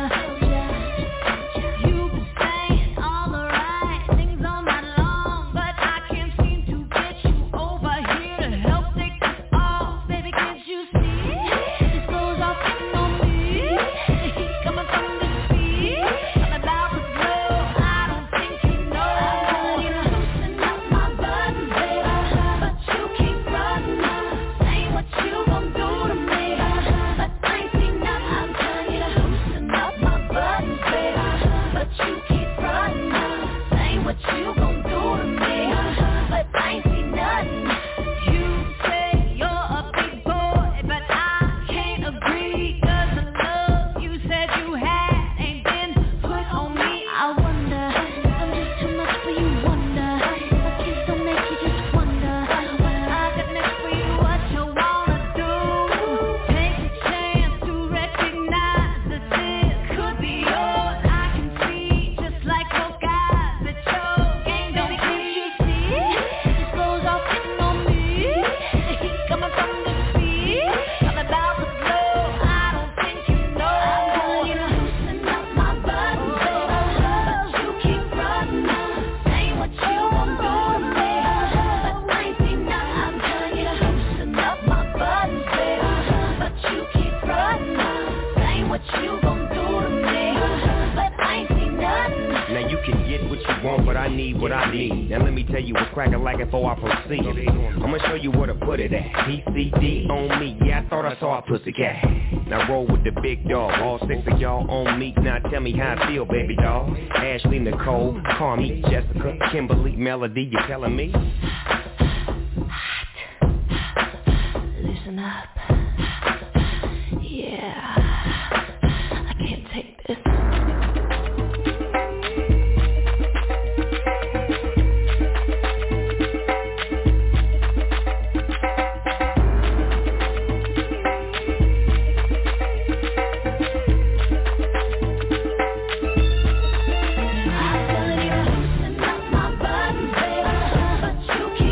You've been saying all the right things all night long, but I can't seem to get you over here to help take this off. Baby, can't you see? This goes off on me. The heat coming from the sea. I'm about to blow. I don't think you know. I'm telling you to loosen up my buttons, baby, but you keep running. Ain't what you gon' do to me, but I ain't seen nothing. I'm telling you to loosen up my buttons, baby, but you keep running. Ain't what you gon' do to me, but I ain't seen nothing. You say you're a big boy, but I can't agree, 'cause the love you said you had ain't been put on me. I wonder if I'm just too much for you, wonder if my kids don't make you just wonder what I got next for you, what you wanna do. Take a chance to recognize that this could be yours. I can see just like your guys that your game don't can't you see? This goes off hitting on me. The heat coming from the sea. I'm about to blow. I don't think you know. I'm telling you to loosen up my buttons, baby, but you keep running. Ain't what you gon' do to me, but I ain't seen nothing. I'm telling you to loosen up my buttons, baby, but you keep running. Ain't what you gon' do to me, but I ain't seen nothing. Now you can get what you want, but I need what I need. Now let me tell you what's cracking like before I proceed. I'ma show you where to put it at. PCD on me, yeah, I thought I saw a pussycat. Now roll with the big dog, all 6 of y'all on me. Now tell me how I feel, baby doll. Ashley, Nicole, Carmi, Jessica, Kimberly, Melody, you telling me? Listen up. Yeah, I can't take this. I'm telling you to loosen up my buttons, baby, but you keep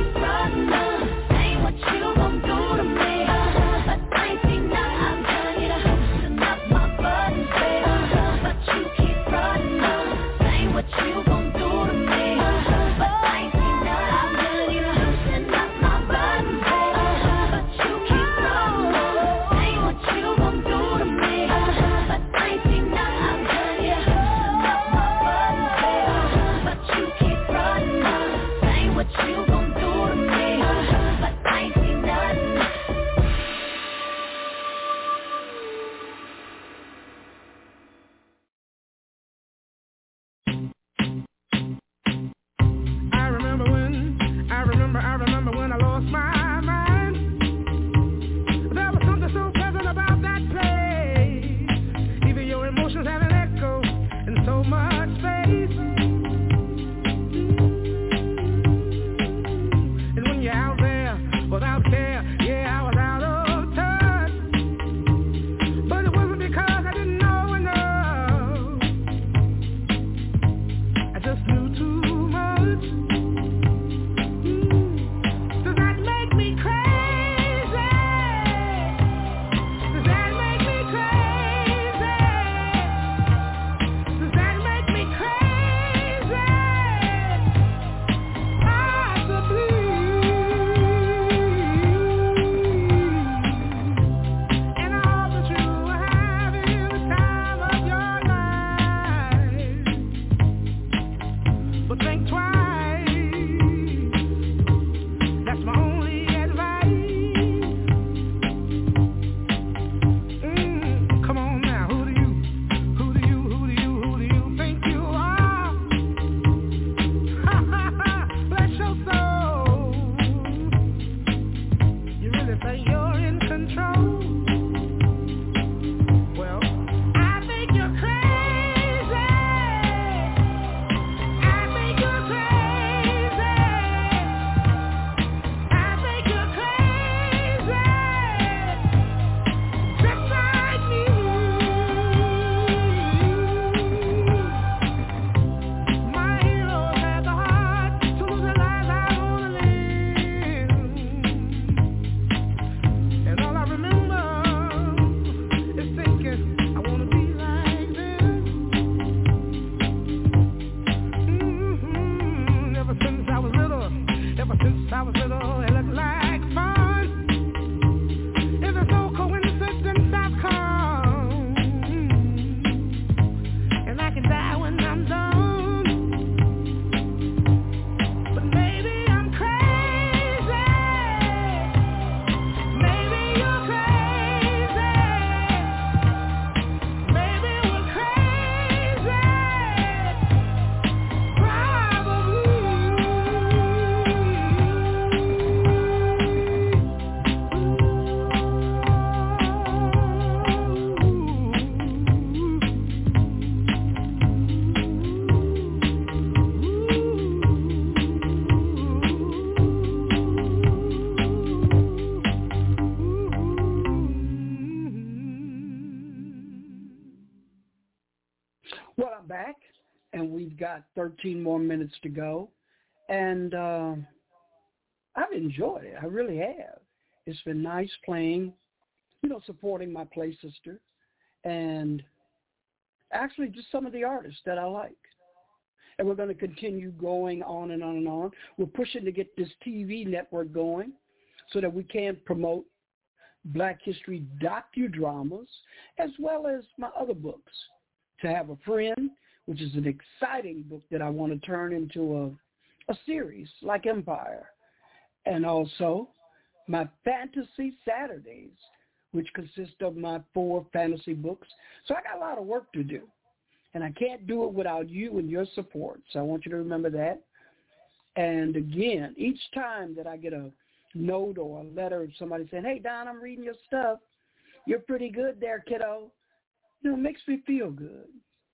Well, I'm back, and we've got 13 more minutes to go, and I've enjoyed it. I really have. It's been nice playing, supporting my play sister, and actually just some of the artists that I like. And we're going to continue going on and on and on. We're pushing to get this TV network going so that we can promote Black History docudramas as well as my other books. To Have a Friend, which is an exciting book that I want to turn into a series like Empire. And also my Fantasy Saturdays, which consist of my 4 fantasy books. So I got a lot of work to do. And I can't do it without you and your support. So I want you to remember that. And again, each time that I get a note or a letter of somebody saying, hey, Don, I'm reading your stuff. You're pretty good there, kiddo. It makes me feel good.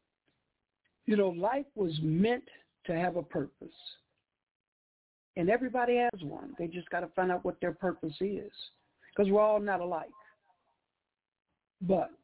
Life was meant to have a purpose. And everybody has one. They just got to find out what their purpose is. Because we're all not alike. But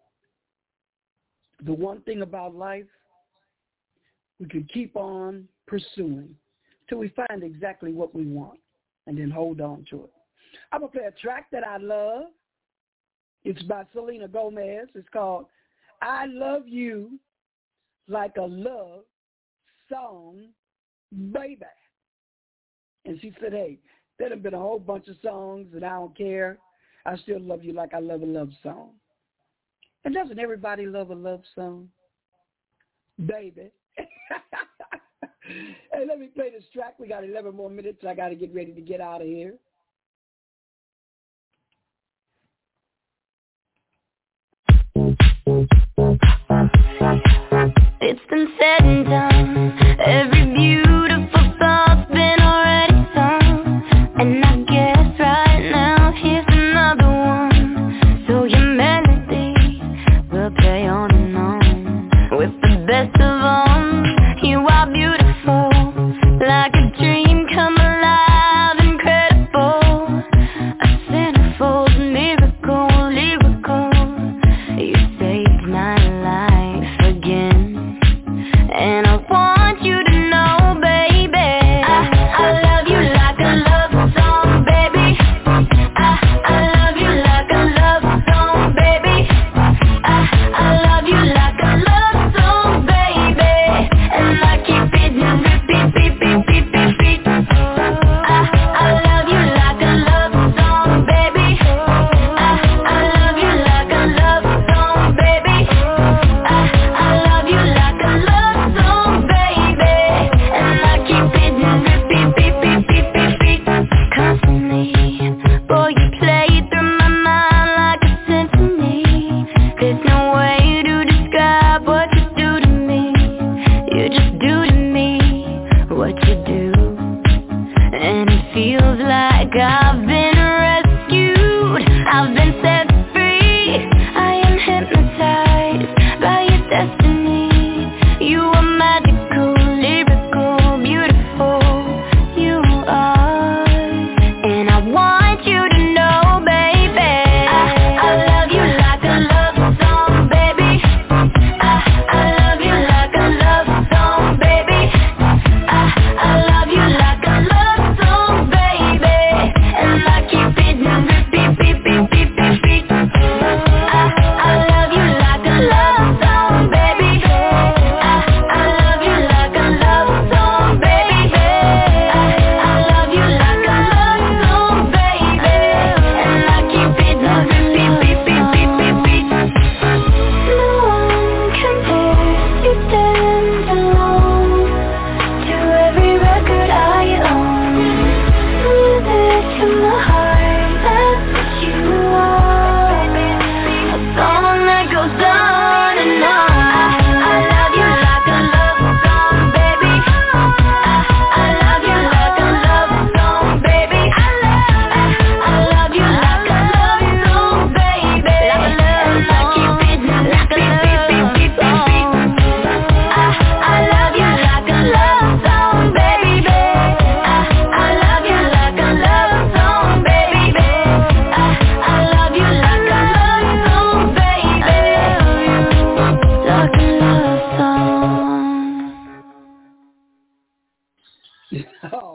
the one thing about life, we can keep on pursuing till we find exactly what we want and then hold on to it. I'm going to play a track that I love. It's by Selena Gomez. It's called I Love You Like a Love Song, Baby. And she said, hey, there have been a whole bunch of songs and I don't care. I still love you like I love a love song. And doesn't everybody love a love song? Baby. Hey, let me play this track. We got 11 more minutes. I got to get ready to get out of here. It's been said and done. Every beautiful thought's been already sung. And I guess right now here's another one. So your melody will play on and on. With the best of all, you are beautiful. Like a dream come alive, incredible.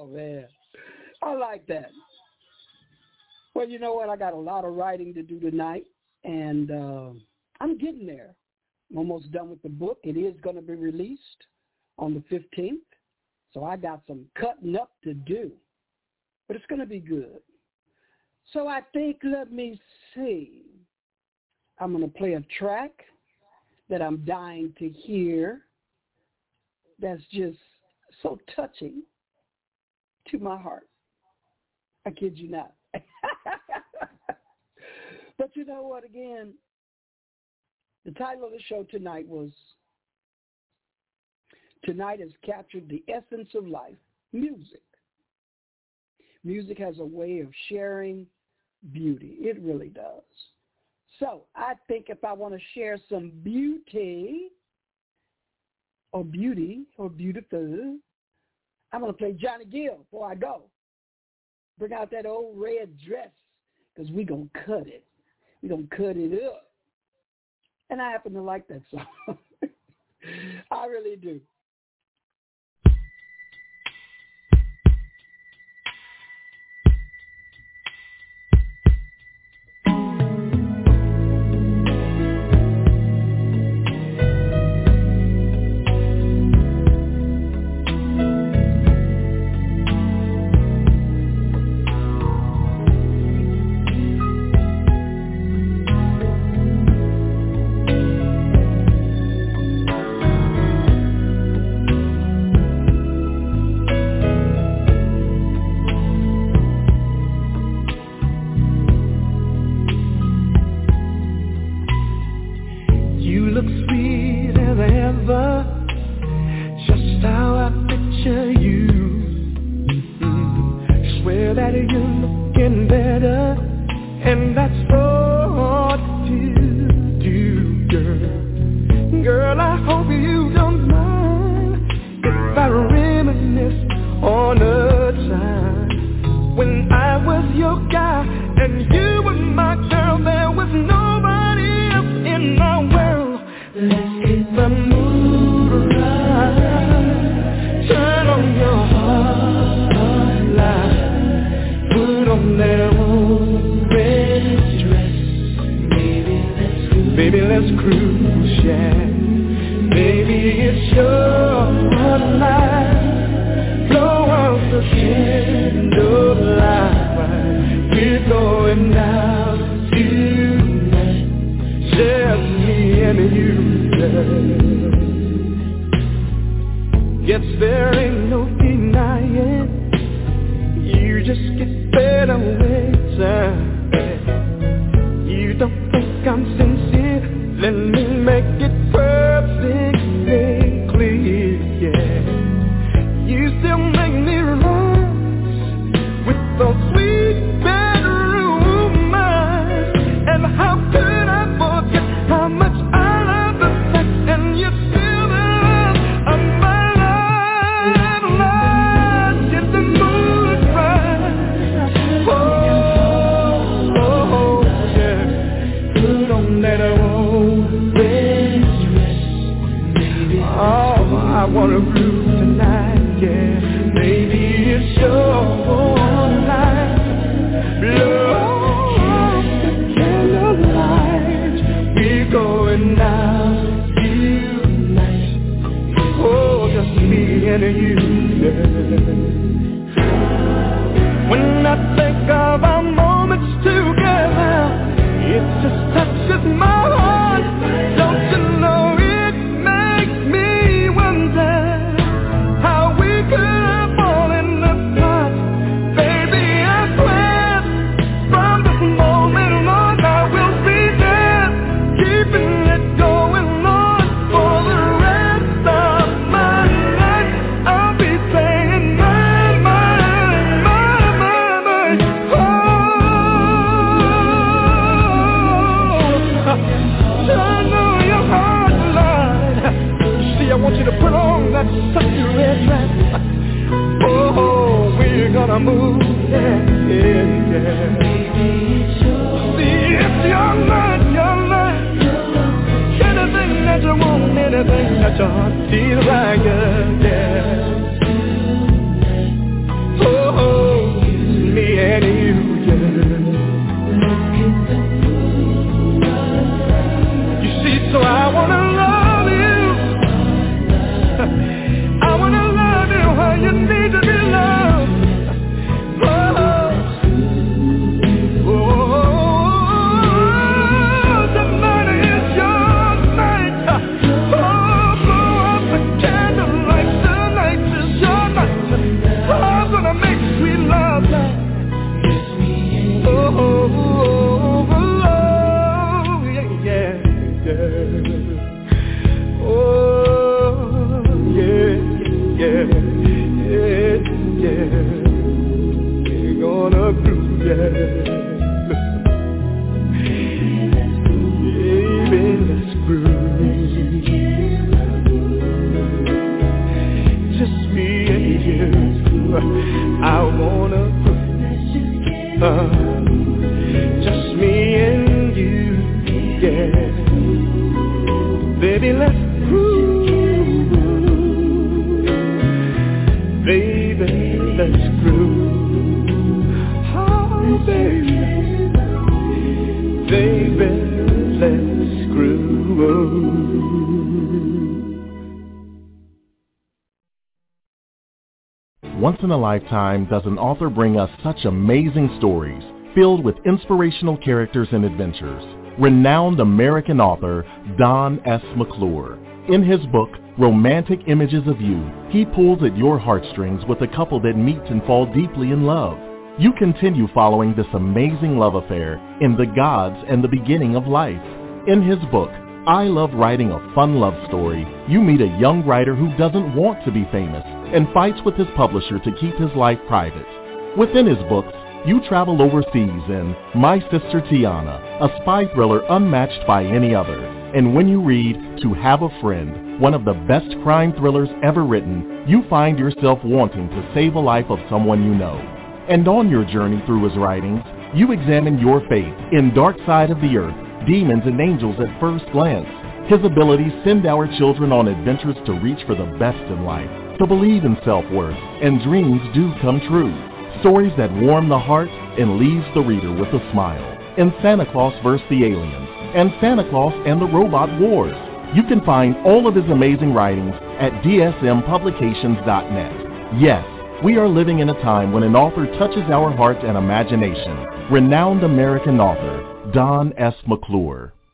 Oh, man. I like that. Well, you know what? I got a lot of writing to do tonight, and I'm getting there. I'm almost done with the book. It is going to be released on the 15th, so I got some cutting up to do, but it's going to be good. So I think, let me see, I'm going to play a track that I'm dying to hear that's just so touching to my heart. I kid you not. But you know what, again, the title of the show tonight was Tonight Has Captured the Essence of Life, Music. Music has a way of sharing beauty. It really does. So I think if I want to share some beauty or beautiful, I'm going to play Johnny Gill before I go. Bring out that old red dress because we're going to cut it. We're going to cut it up. And I happen to like that song. I really do. I wanna just me and you, yeah. Baby, let's groove. Baby, let's groove. Oh, baby, baby, let's groove. Once in a Lifetime does an author bring us such amazing stories filled with inspirational characters and adventures. Renowned American author Don S. McClure. In his book, Romantic Images of You, he pulls at your heartstrings with a couple that meet and fall deeply in love. You continue following this amazing love affair in The Gods and the Beginning of Life. In his book, I Love Writing a Fun Love Story, you meet a young writer who doesn't want to be famous and fights with his publisher to keep his life private. Within his books, you travel overseas in My Sister Tiana, a spy thriller unmatched by any other. And when you read To Have a Friend, one of the best crime thrillers ever written, you find yourself wanting to save a life of someone you know. And on your journey through his writings, you examine your faith in Dark Side of the Earth, Demons and Angels at First Glance. His abilities send our children on adventures to reach for the best in life, to believe in self-worth, and dreams do come true. Stories that warm the heart and leaves the reader with a smile. In Santa Claus vs. the Aliens and Santa Claus and the Robot Wars. You can find all of his amazing writings at dsmpublications.net. Yes, we are living in a time when an author touches our heart and imagination. Renowned American author Don S. McClure.